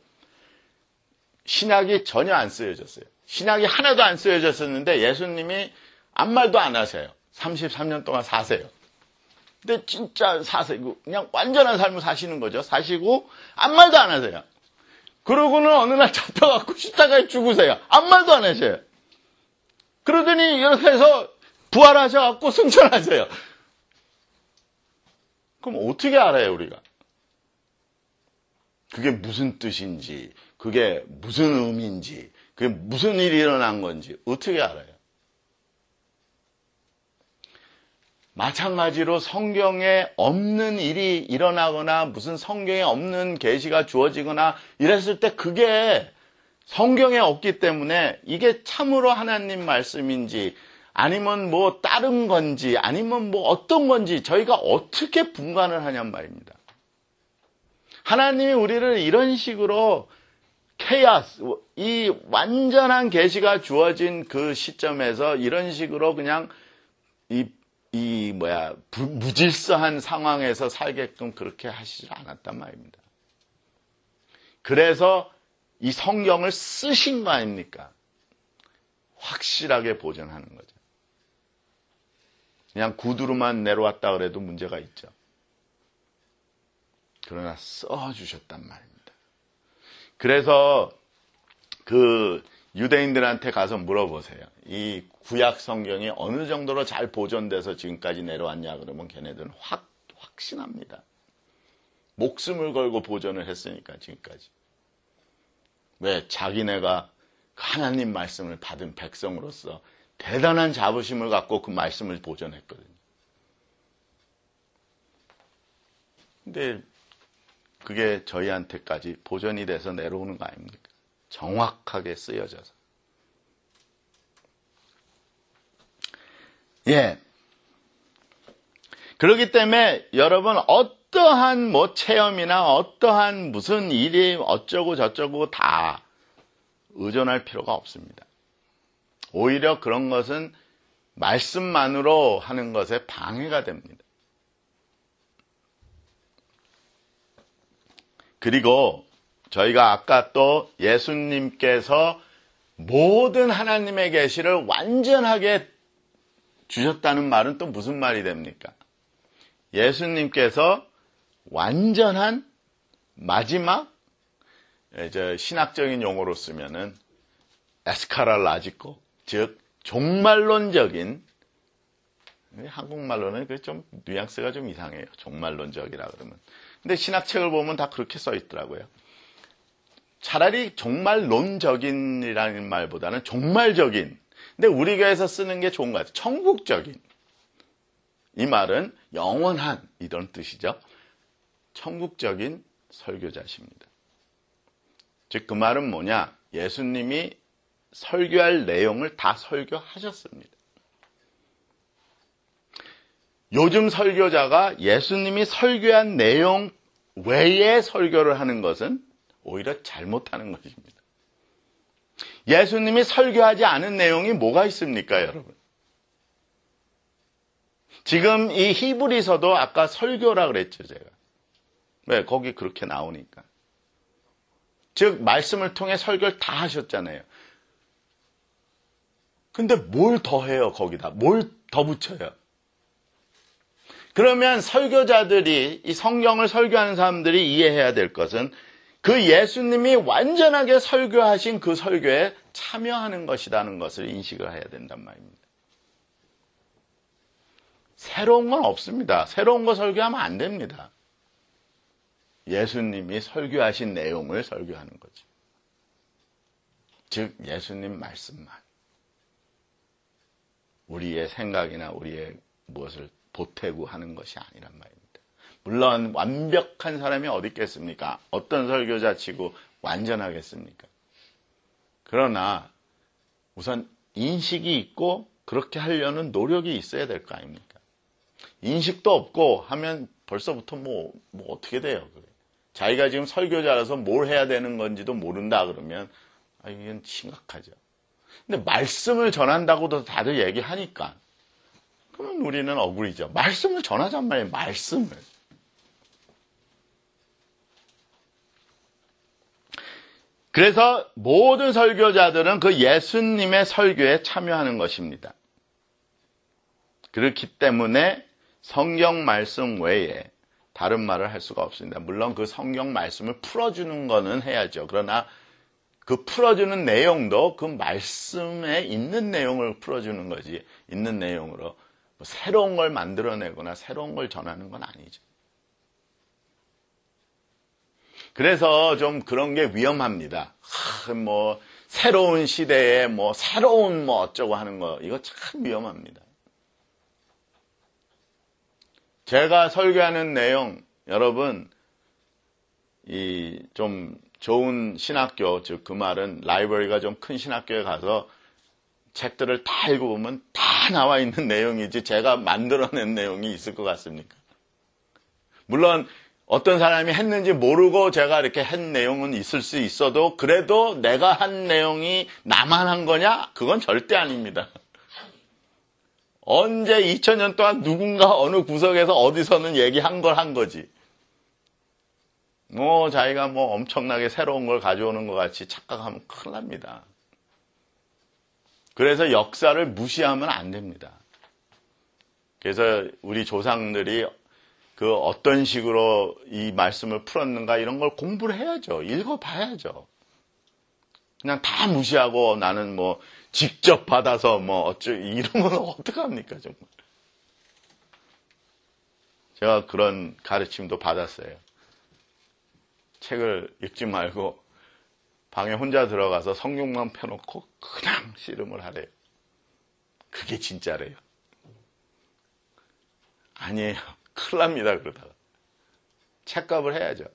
신약이 전혀 안 쓰여졌어요. 신약이 하나도 안 쓰여졌었는데, 예수님이 아무 말도 안 하세요. 삼십삼 년 동안 사세요. 근데 진짜 사세요. 그냥 완전한 삶을 사시는 거죠. 사시고, 아무 말도 안 하세요. 그러고는 어느 날 잡혀갖고 십자가에 죽으세요. 아무 말도 안 하셔요. 그러더니 이렇게 해서 부활하셔갖고 승천하세요. 그럼 어떻게 알아요, 우리가? 그게 무슨 뜻인지, 그게 무슨 의미인지, 그게 무슨 일이 일어난 건지 어떻게 알아요? 마찬가지로 성경에 없는 일이 일어나거나 무슨 성경에 없는 계시가 주어지거나 이랬을 때 그게 성경에 없기 때문에 이게 참으로 하나님 말씀인지 아니면 뭐 다른 건지 아니면 뭐 어떤 건지 저희가 어떻게 분간을 하냔 말입니다. 하나님이 우리를 이런 식으로 케이오스, 이 완전한 계시가 주어진 그 시점에서 이런 식으로 그냥 이, 이 뭐야 부, 무질서한 상황에서 살게끔 그렇게 하시지 않았단 말입니다. 그래서 이 성경을 쓰신 거 아닙니까? 확실하게 보존하는 거죠. 그냥 구두로만 내려왔다 그래도 문제가 있죠. 그러나 써주셨단 말입니다. 그래서 그 유대인들한테 가서 물어보세요. 이 구약 성경이 어느 정도로 잘 보존돼서 지금까지 내려왔냐 그러면 걔네들은 확, 확신합니다. 목숨을 걸고 보존을 했으니까 지금까지. 왜? 자기네가 하나님 말씀을 받은 백성으로서 대단한 자부심을 갖고 그 말씀을 보존했거든요. 근데 그게 저희한테까지 보존이 돼서 내려오는 거 아닙니까? 정확하게 쓰여져서. 예. 그렇기 때문에 여러분 어떠한 뭐 체험이나 어떠한 무슨 일이 어쩌고 저쩌고 다 의존할 필요가 없습니다. 오히려 그런 것은 말씀만으로 하는 것에 방해가 됩니다. 그리고 저희가 아까 또 예수님께서 모든 하나님의 계시를 완전하게 주셨다는 말은 또 무슨 말이 됩니까? 예수님께서 완전한 마지막, 이제 신학적인 용어로 쓰면은 에스카랄라지코, 즉 종말론적인, 한국말로는 그 좀 뉘앙스가 좀 이상해요. 종말론적이라 그러면. 근데 신학책을 보면 다 그렇게 써 있더라고요. 차라리 종말론적인이라는 말보다는 종말적인. 근데 우리 교회에서 쓰는 게 좋은 것 같아요. 천국적인. 이 말은 영원한 이런 뜻이죠. 천국적인 설교자십니다. 즉 그 말은 뭐냐? 예수님이 설교할 내용을 다 설교하셨습니다. 요즘 설교자가 예수님이 설교한 내용 외에 설교를 하는 것은 오히려 잘못하는 것입니다. 예수님이 설교하지 않은 내용이 뭐가 있습니까, 여러분? 지금 이 히브리서도 아까 설교라 그랬죠, 제가. 왜? 거기 그렇게 나오니까. 즉, 말씀을 통해 설교를 다 하셨잖아요. 근데 뭘 더 해요, 거기다? 뭘 더 붙여요? 그러면 설교자들이, 이 성경을 설교하는 사람들이 이해해야 될 것은 그 예수님이 완전하게 설교하신 그 설교에 참여하는 것이라는 것을 인식을 해야 된단 말입니다. 새로운 건 없습니다. 새로운 거 설교하면 안 됩니다. 예수님이 설교하신 내용을 설교하는 거죠. 즉 예수님 말씀만. 우리의 생각이나 우리의 무엇을 보태고 하는 것이 아니란 말입니다. 물론 완벽한 사람이 어디 있겠습니까? 어떤 설교자 치고 완전하겠습니까? 그러나 우선 인식이 있고 그렇게 하려는 노력이 있어야 될 거 아닙니까? 인식도 없고 하면 벌써부터 뭐, 뭐 어떻게 돼요? 그래. 자기가 지금 설교자라서 뭘 해야 되는 건지도 모른다 그러면 아, 이건 심각하죠. 근데 말씀을 전한다고도 다들 얘기하니까 그러면 우리는 억울이죠. 말씀을 전하잔 말이에요. 말씀을. 그래서 모든 설교자들은 그 예수님의 설교에 참여하는 것입니다. 그렇기 때문에 성경 말씀 외에 다른 말을 할 수가 없습니다. 물론 그 성경 말씀을 풀어주는 거는 해야죠. 그러나 그 풀어주는 내용도 그 말씀에 있는 내용을 풀어주는 거지, 있는 내용으로 뭐 새로운 걸 만들어내거나 새로운 걸 전하는 건 아니죠. 그래서 좀 그런 게 위험합니다. 하, 뭐 새로운 시대에 뭐 새로운 뭐 어쩌고 하는 거 이거 참 위험합니다. 제가 설교하는 내용 여러분 이 좀 좋은 신학교 즉 그 말은 라이브러리가 좀 큰 신학교에 가서 책들을 다 읽어보면 다 나와 있는 내용이지 제가 만들어낸 내용이 있을 것 같습니까? 물론 어떤 사람이 했는지 모르고 제가 이렇게 한 내용은 있을 수 있어도 그래도 내가 한 내용이 나만 한 거냐? 그건 절대 아닙니다. 언제 이천 년 동안 누군가 어느 구석에서 어디서는 얘기한 걸 한 거지. 뭐 자기가 뭐 엄청나게 새로운 걸 가져오는 것 같이 착각하면 큰일 납니다. 그래서 역사를 무시하면 안 됩니다. 그래서 우리 조상들이 그 어떤 식으로 이 말씀을 풀었는가 이런 걸 공부를 해야죠. 읽어봐야죠. 그냥 다 무시하고 나는 뭐 직접 받아서 뭐 어쩌 이러면 어떡합니까 정말. 제가 그런 가르침도 받았어요. 책을 읽지 말고 방에 혼자 들어가서 성경만 펴놓고 그냥 씨름을 하래요. 그게 진짜래요. 아니에요. 큰일 납니다, 그러다가. 책값을 해야죠.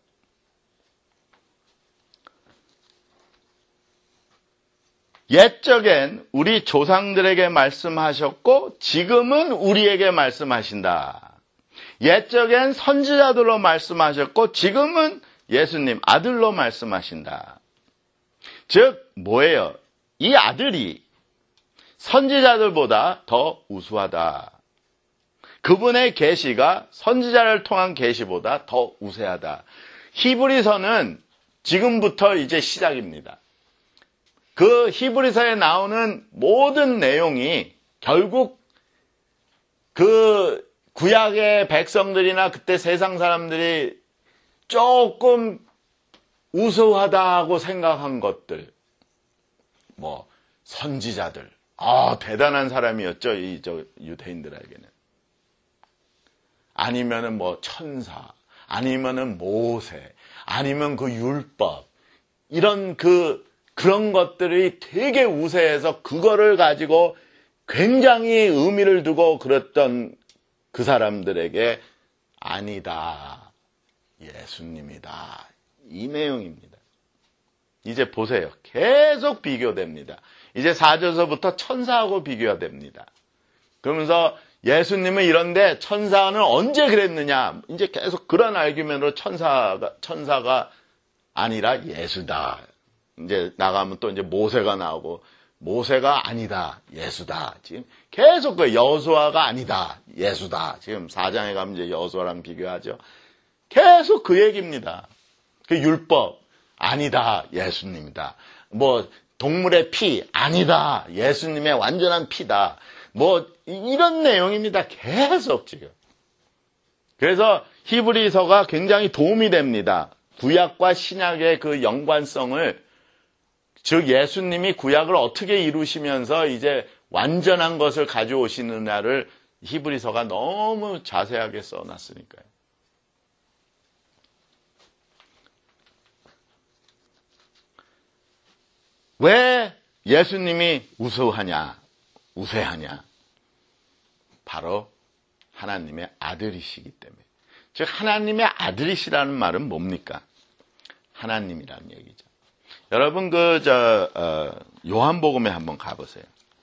옛적엔 우리 조상들에게 말씀하셨고 지금은 우리에게 말씀하신다. 옛적엔 선지자들로 말씀하셨고 지금은 예수님 아들로 말씀하신다. 즉 뭐예요? 이 아들이 선지자들보다 더 우수하다. 그분의 계시가 선지자를 통한 계시보다 더 우세하다. 히브리서는 지금부터 이제 시작입니다. 그 히브리서에 나오는 모든 내용이 결국 그 구약의 백성들이나 그때 세상 사람들이 조금 우수하다고 생각한 것들, 뭐 선지자들, 아 대단한 사람이었죠 이 저 유대인들에게는. 아니면은 뭐 천사, 아니면은 모세, 아니면 그 율법, 이런 그 그런 것들이 되게 우세해서 그거를 가지고 굉장히 의미를 두고 그랬던 그 사람들에게 아니다, 예수님이다. 이 내용입니다. 이제 보세요. 계속 비교됩니다. 이제 사 절서부터 천사하고 비교가 됩니다. 그러면서 예수님은 이런데 천사는 언제 그랬느냐? 이제 계속 그런 알기면으로 천사가, 천사가 아니라 예수다. 이제 나가면 또 이제 모세가 나오고, 모세가 아니다. 예수다. 지금 계속 그 여호수아가 아니다. 예수다. 지금 사 장에 가면 이제 여호수아랑 비교하죠. 계속 그 얘기입니다. 그 율법 아니다. 예수님이다. 뭐 동물의 피 아니다. 예수님의 완전한 피다. 뭐 이런 내용입니다. 계속 지금. 그래서 히브리서가 굉장히 도움이 됩니다. 구약과 신약의 그 연관성을, 즉 예수님이 구약을 어떻게 이루시면서 이제 완전한 것을 가져오시느냐를 히브리서가 너무 자세하게 써놨으니까요. 왜 예수님이 우수하냐, 우세하냐? 바로 하나님의 아들이시기 때문에. 즉 하나님의 아들이시라는 말은 뭡니까? 하나님이라는 얘기죠. 여러분 그 저 어, 요한복음에 한번 가보세요.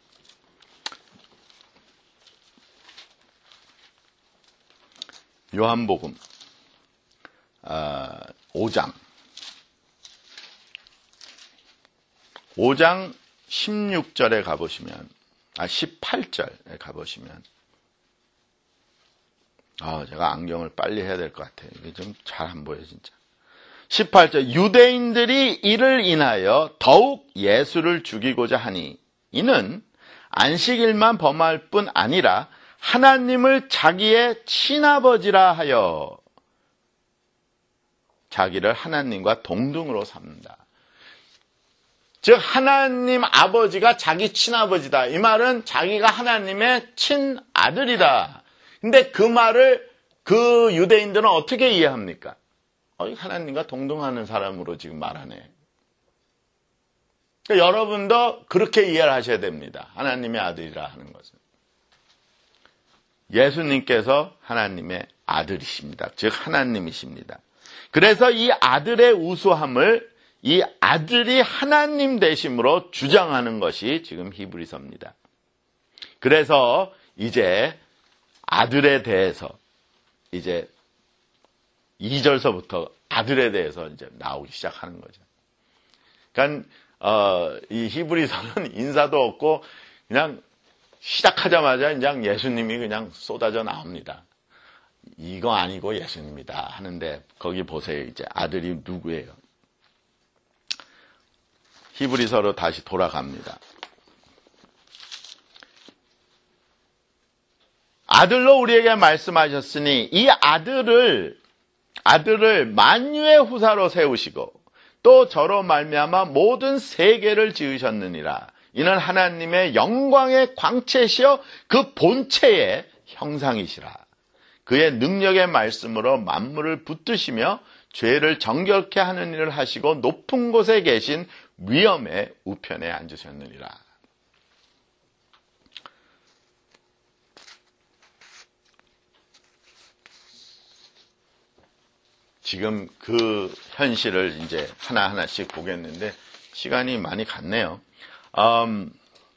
요한복음 어, 오 장 오 장 십육 절에 가보시면, 아, 십팔 절에 가보시면, 아, 제가 안경을 빨리 해야 될 것 같아요. 이게 좀 잘 안 보여요, 진짜. 십팔 절, 유대인들이 이를 인하여 더욱 예수를 죽이고자 하니, 이는 안식일만 범할 뿐 아니라 하나님을 자기의 친아버지라 하여 자기를 하나님과 동등으로 삼는다. 즉 하나님 아버지가 자기 친아버지다. 이 말은 자기가 하나님의 친아들이다. 근데 그 말을 그 유대인들은 어떻게 이해합니까? 어, 하나님과 동등하는 사람으로 지금 말하네. 그러니까 여러분도 그렇게 이해를 하셔야 됩니다. 하나님의 아들이라 하는 것은. 예수님께서 하나님의 아들이십니다. 즉 하나님이십니다. 그래서 이 아들의 우수함을 이 아들이 하나님 되심으로 주장하는 것이 지금 히브리서입니다. 그래서 이제 아들에 대해서 이제 이 절서부터 아들에 대해서 이제 나오기 시작하는 거죠. 그러니까 어, 이 히브리서는 인사도 없고 그냥 시작하자마자 그냥 예수님이 그냥 쏟아져 나옵니다. 이거 아니고 예수님이다 하는데 거기 보세요. 이제 아들이 누구예요? 히브리서로 다시 돌아갑니다. 아들로 우리에게 말씀하셨으니 이 아들을 아들을 만유의 후사로 세우시고 또 저로 말미암아 모든 세계를 지으셨느니라. 이는 하나님의 영광의 광채시여 그 본체의 형상이시라. 그의 능력의 말씀으로 만물을 붙드시며 죄를 정결케 하는 일을 하시고 높은 곳에 계신 위엄의 우편에 앉으셨느니라. 지금 그 현실을 이제 하나하나씩 보겠는데 시간이 많이 갔네요. 음,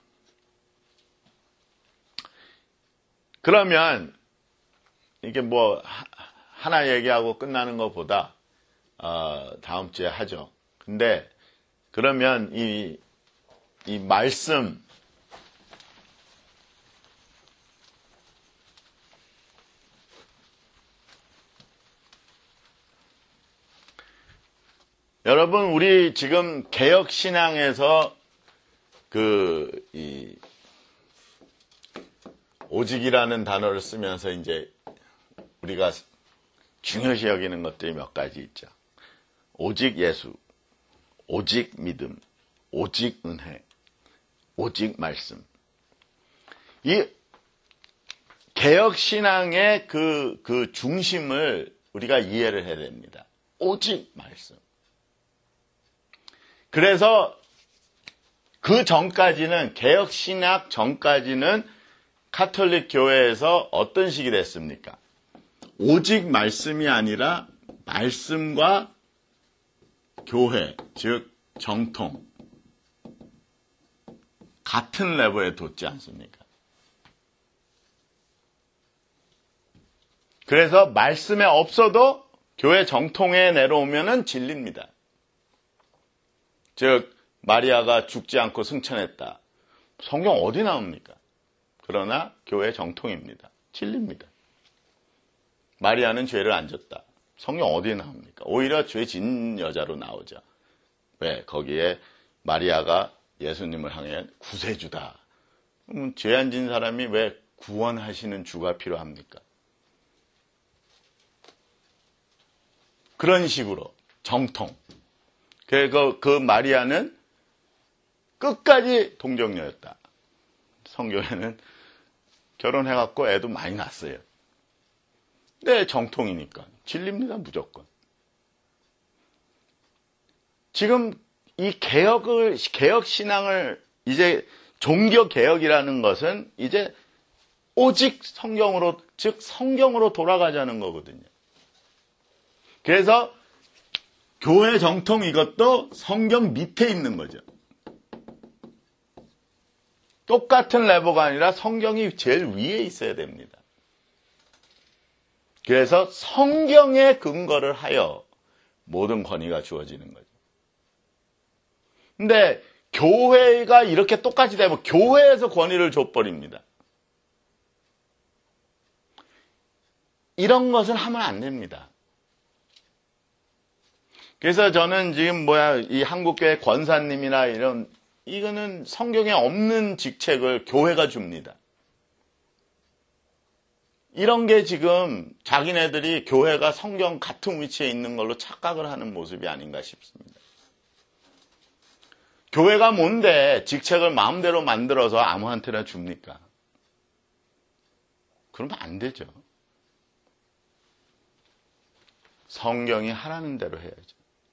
그러면 이게 뭐 하나 얘기하고 끝나는 것보다 어, 다음 주에 하죠. 근데 그러면 이, 이 말씀 여러분, 우리 지금 개혁신앙에서 그, 이, 오직이라는 단어를 쓰면서 이제 우리가 중요시 여기는 것들이 몇 가지 있죠. 오직 예수, 오직 믿음, 오직 은혜, 오직 말씀. 이 개혁신앙의 그, 그 중심을 우리가 이해를 해야 됩니다. 오직 말씀. 그래서 그 전까지는 개혁신학 전까지는 카톨릭 교회에서 어떤 식이 됐습니까? 오직 말씀이 아니라 말씀과 교회, 즉 정통 같은 레벨에 뒀지 않습니까? 그래서 말씀에 없어도 교회 정통에 내려오면은 진리입니다. 즉 마리아가 죽지 않고 승천했다. 성경 어디 나옵니까? 그러나 교회 정통입니다. 진리입니다. 마리아는 죄를 안 졌다. 성경 어디에 나옵니까? 오히려 죄 진 여자로 나오죠. 왜? 거기에 마리아가 예수님을 향해 구세주다. 그럼 죄 안 진 사람이 왜 구원하시는 주가 필요합니까? 그런 식으로 정통. 그, 그 마리아는 끝까지 동정녀였다. 성경에는 결혼해갖고 애도 많이 낳았어요. 네, 정통이니까. 진리입니다, 무조건. 지금 이 개혁을, 개혁신앙을 이제 종교개혁이라는 것은 이제 오직 성경으로, 즉 성경으로 돌아가자는 거거든요. 그래서 교회 정통 이것도 성경 밑에 있는 거죠. 똑같은 레벨가 아니라 성경이 제일 위에 있어야 됩니다. 그래서 성경에 근거를 하여 모든 권위가 주어지는 거죠. 근데 교회가 이렇게 똑같이 되면 교회에서 권위를 줘버립니다. 이런 것은 하면 안 됩니다. 그래서 저는 지금 뭐야 이 한국교회 권사님이나 이런 이거는 성경에 없는 직책을 교회가 줍니다. 이런 게 지금 자기네들이 교회가 성경 같은 위치에 있는 걸로 착각을 하는 모습이 아닌가 싶습니다. 교회가 뭔데 직책을 마음대로 만들어서 아무한테나 줍니까? 그러면 안 되죠. 성경이 하라는 대로 해야죠.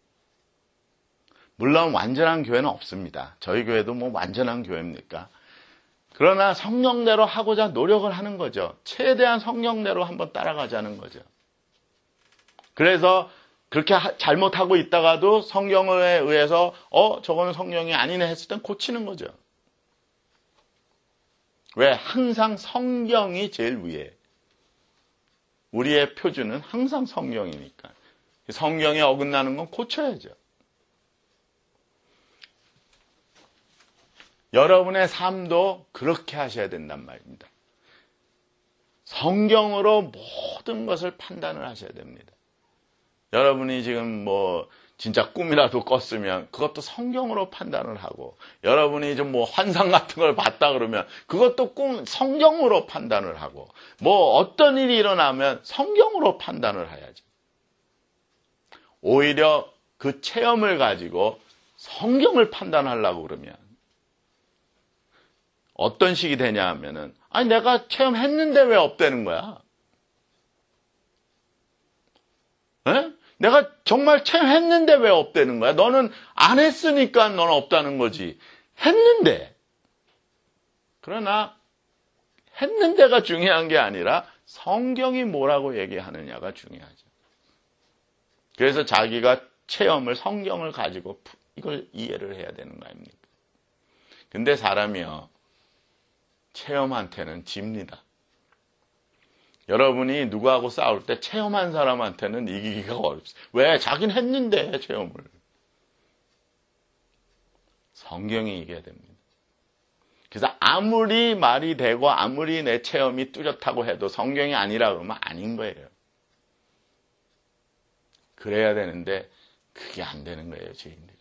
물론 완전한 교회는 없습니다. 저희 교회도 뭐 완전한 교회입니까? 그러나 성령대로 하고자 노력을 하는 거죠. 최대한 성령대로 한번 따라가자는 거죠. 그래서 그렇게 하, 잘못하고 있다가도 성경에 의해서 어 저거는 성령이 아니네 했을 땐 고치는 거죠. 왜? 항상 성경이 제일 위에. 우리의 표준은 항상 성경이니까. 성경에 어긋나는 건 고쳐야죠. 여러분의 삶도 그렇게 하셔야 된단 말입니다. 성경으로 모든 것을 판단을 하셔야 됩니다. 여러분이 지금 뭐 진짜 꿈이라도 꿨으면 그것도 성경으로 판단을 하고, 여러분이 좀 뭐 환상 같은 걸 봤다 그러면 그것도 꿈 성경으로 판단을 하고, 뭐 어떤 일이 일어나면 성경으로 판단을 해야죠. 오히려 그 체험을 가지고 성경을 판단하려고 그러면 어떤 식이 되냐 하면은, 아니 내가 체험했는데 왜 없다는 거야? 에? 내가 정말 체험했는데 왜 없다는 거야? 너는 안 했으니까 너는 없다는 거지. 했는데. 그러나 했는데가 중요한 게 아니라 성경이 뭐라고 얘기하느냐가 중요하죠. 그래서 자기가 체험을, 성경을 가지고 이걸 이해를 해야 되는 거 아닙니까? 근데 사람이요, 체험한테는 집니다. 여러분이 누구하고 싸울 때 체험한 사람한테는 이기기가 어렵어요. 왜? 자기는 했는데 체험을. 성경이 이겨야 됩니다. 그래서 아무리 말이 되고 아무리 내 체험이 뚜렷하고 해도 성경이 아니라 그러면 아닌 거예요. 그래야 되는데 그게 안 되는 거예요, 죄인들이.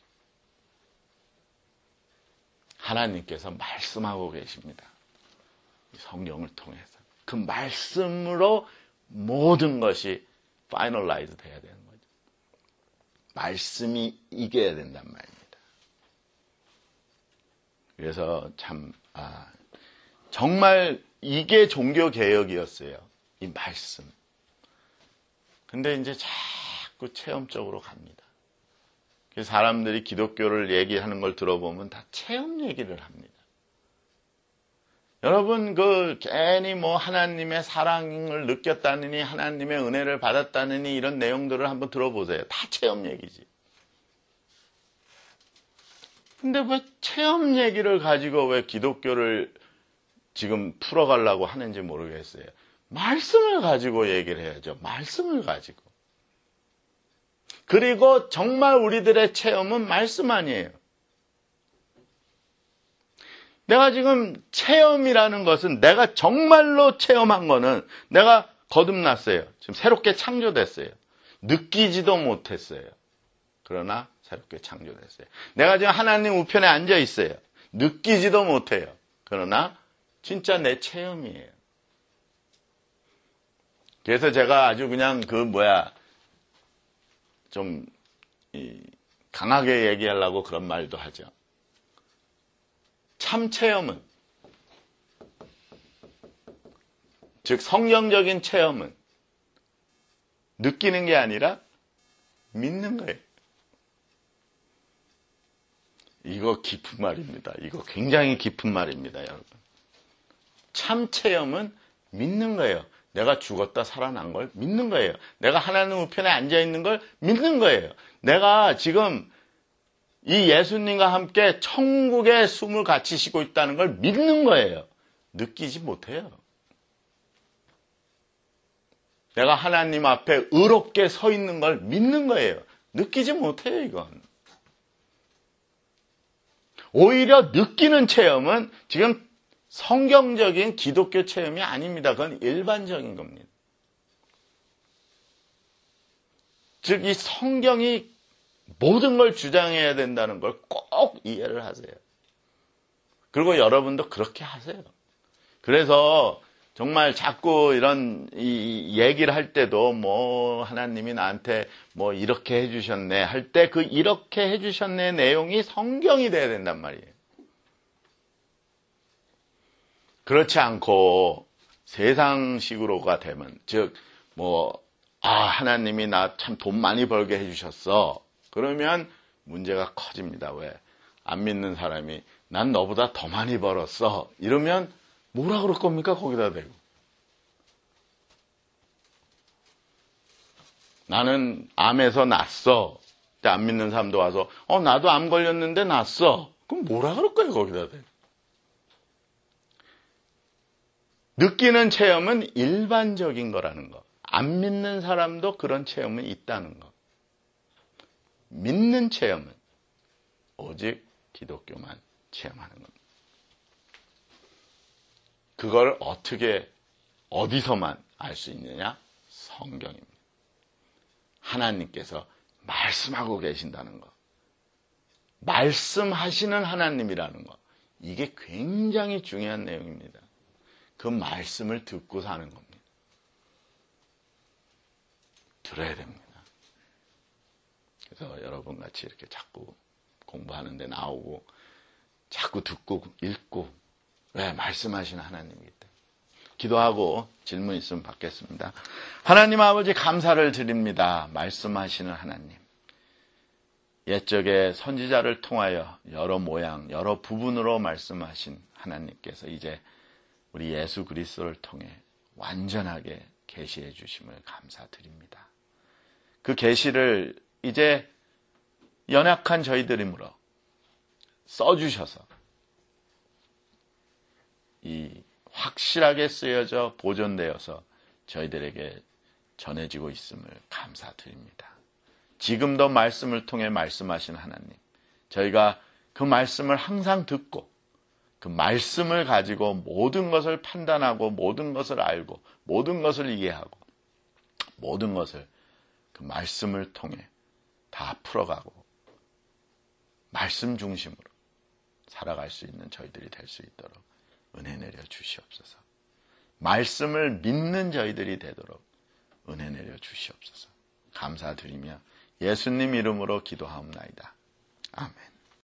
하나님께서 말씀하고 계십니다. 성경을 통해서. 그 말씀으로 모든 것이 파이널라이즈 돼야 되는 거죠. 말씀이 이겨야 된단 말입니다. 그래서 참 아, 정말 이게 종교개혁이었어요. 이 말씀. 근데 이제 자꾸 체험적으로 갑니다. 그래서 사람들이 기독교를 얘기하는 걸 들어보면 다 체험 얘기를 합니다. 여러분, 그, 괜히 뭐, 하나님의 사랑을 느꼈다느니, 하나님의 은혜를 받았다느니, 이런 내용들을 한번 들어보세요. 다 체험 얘기지. 근데 왜 체험 얘기를 가지고 왜 기독교를 지금 풀어가려고 하는지 모르겠어요. 말씀을 가지고 얘기를 해야죠. 말씀을 가지고. 그리고 정말 우리들의 체험은 말씀 아니에요. 내가 지금 체험이라는 것은 내가 정말로 체험한 거는 내가 거듭났어요. 지금 새롭게 창조됐어요. 느끼지도 못했어요. 그러나 새롭게 창조됐어요. 내가 지금 하나님 우편에 앉아 있어요. 느끼지도 못해요. 그러나 진짜 내 체험이에요. 그래서 제가 아주 그냥 그 뭐야 좀 강하게 얘기하려고 그런 말도 하죠. 참 체험은, 즉 성경적인 체험은 느끼는 게 아니라 믿는 거예요. 이거 깊은 말입니다. 이거 굉장히 깊은 말입니다, 여러분. 참 체험은 믿는 거예요. 내가 죽었다 살아난 걸 믿는 거예요. 내가 하나님 우편에 앉아 있는 걸 믿는 거예요. 내가 지금 이 예수님과 함께 천국의 숨을 같이 쉬고 있다는 걸 믿는 거예요. 느끼지 못해요. 내가 하나님 앞에 의롭게 서 있는 걸 믿는 거예요. 느끼지 못해요, 이건. 오히려 느끼는 체험은 지금 성경적인 기독교 체험이 아닙니다. 그건 일반적인 겁니다. 즉, 이 성경이 모든 걸 주장해야 된다는 걸 꼭 이해를 하세요. 그리고 여러분도 그렇게 하세요. 그래서 정말 자꾸 이런 이 얘기를 할 때도 뭐 하나님이 나한테 뭐 이렇게 해주셨네 할 때 그 이렇게 해주셨네 내용이 성경이 돼야 된단 말이에요. 그렇지 않고 세상식으로가 되면, 즉 뭐 아 하나님이 나 참 돈 많이 벌게 해주셨어. 그러면 문제가 커집니다. 왜? 안 믿는 사람이 난 너보다 더 많이 벌었어. 이러면 뭐라 그럴 겁니까? 거기다 대고. 나는 암에서 낫어. 안 믿는 사람도 와서 어 나도 암 걸렸는데 낫어. 그럼 뭐라 그럴 거예요? 거기다 대고. 느끼는 체험은 일반적인 거라는 거. 안 믿는 사람도 그런 체험은 있다는 거. 믿는 체험은 오직 기독교만 체험하는 겁니다. 그걸 어떻게 어디서만 알 수 있느냐? 성경입니다. 하나님께서 말씀하고 계신다는 것, 말씀하시는 하나님이라는 것, 이게 굉장히 중요한 내용입니다. 그 말씀을 듣고 사는 겁니다. 들어야 됩니다. 그래서 여러분 같이 이렇게 자꾸 공부하는 데 나오고 자꾸 듣고 읽고, 왜? 말씀하시는 하나님이기 때문에. 기도하고 질문 있으면 받겠습니다. 하나님 아버지, 감사를 드립니다. 말씀하시는 하나님. 옛적에 선지자를 통하여 여러 모양, 여러 부분으로 말씀하신 하나님께서 이제 우리 예수 그리스도를 통해 완전하게 계시해 주심을 감사드립니다. 그 계시를 이제 연약한 저희들이므로 써주셔서 이 확실하게 쓰여져 보존되어서 저희들에게 전해지고 있음을 감사드립니다. 지금도 말씀을 통해 말씀하신 하나님, 저희가 그 말씀을 항상 듣고 그 말씀을 가지고 모든 것을 판단하고 모든 것을 알고 모든 것을 이해하고 모든 것을 그 말씀을 통해 다 풀어가고 말씀 중심으로 살아갈 수 있는 저희들이 될 수 있도록 은혜 내려 주시옵소서. 말씀을 믿는 저희들이 되도록 은혜 내려 주시옵소서. 감사드리며 예수님 이름으로 기도하옵나이다. 아멘.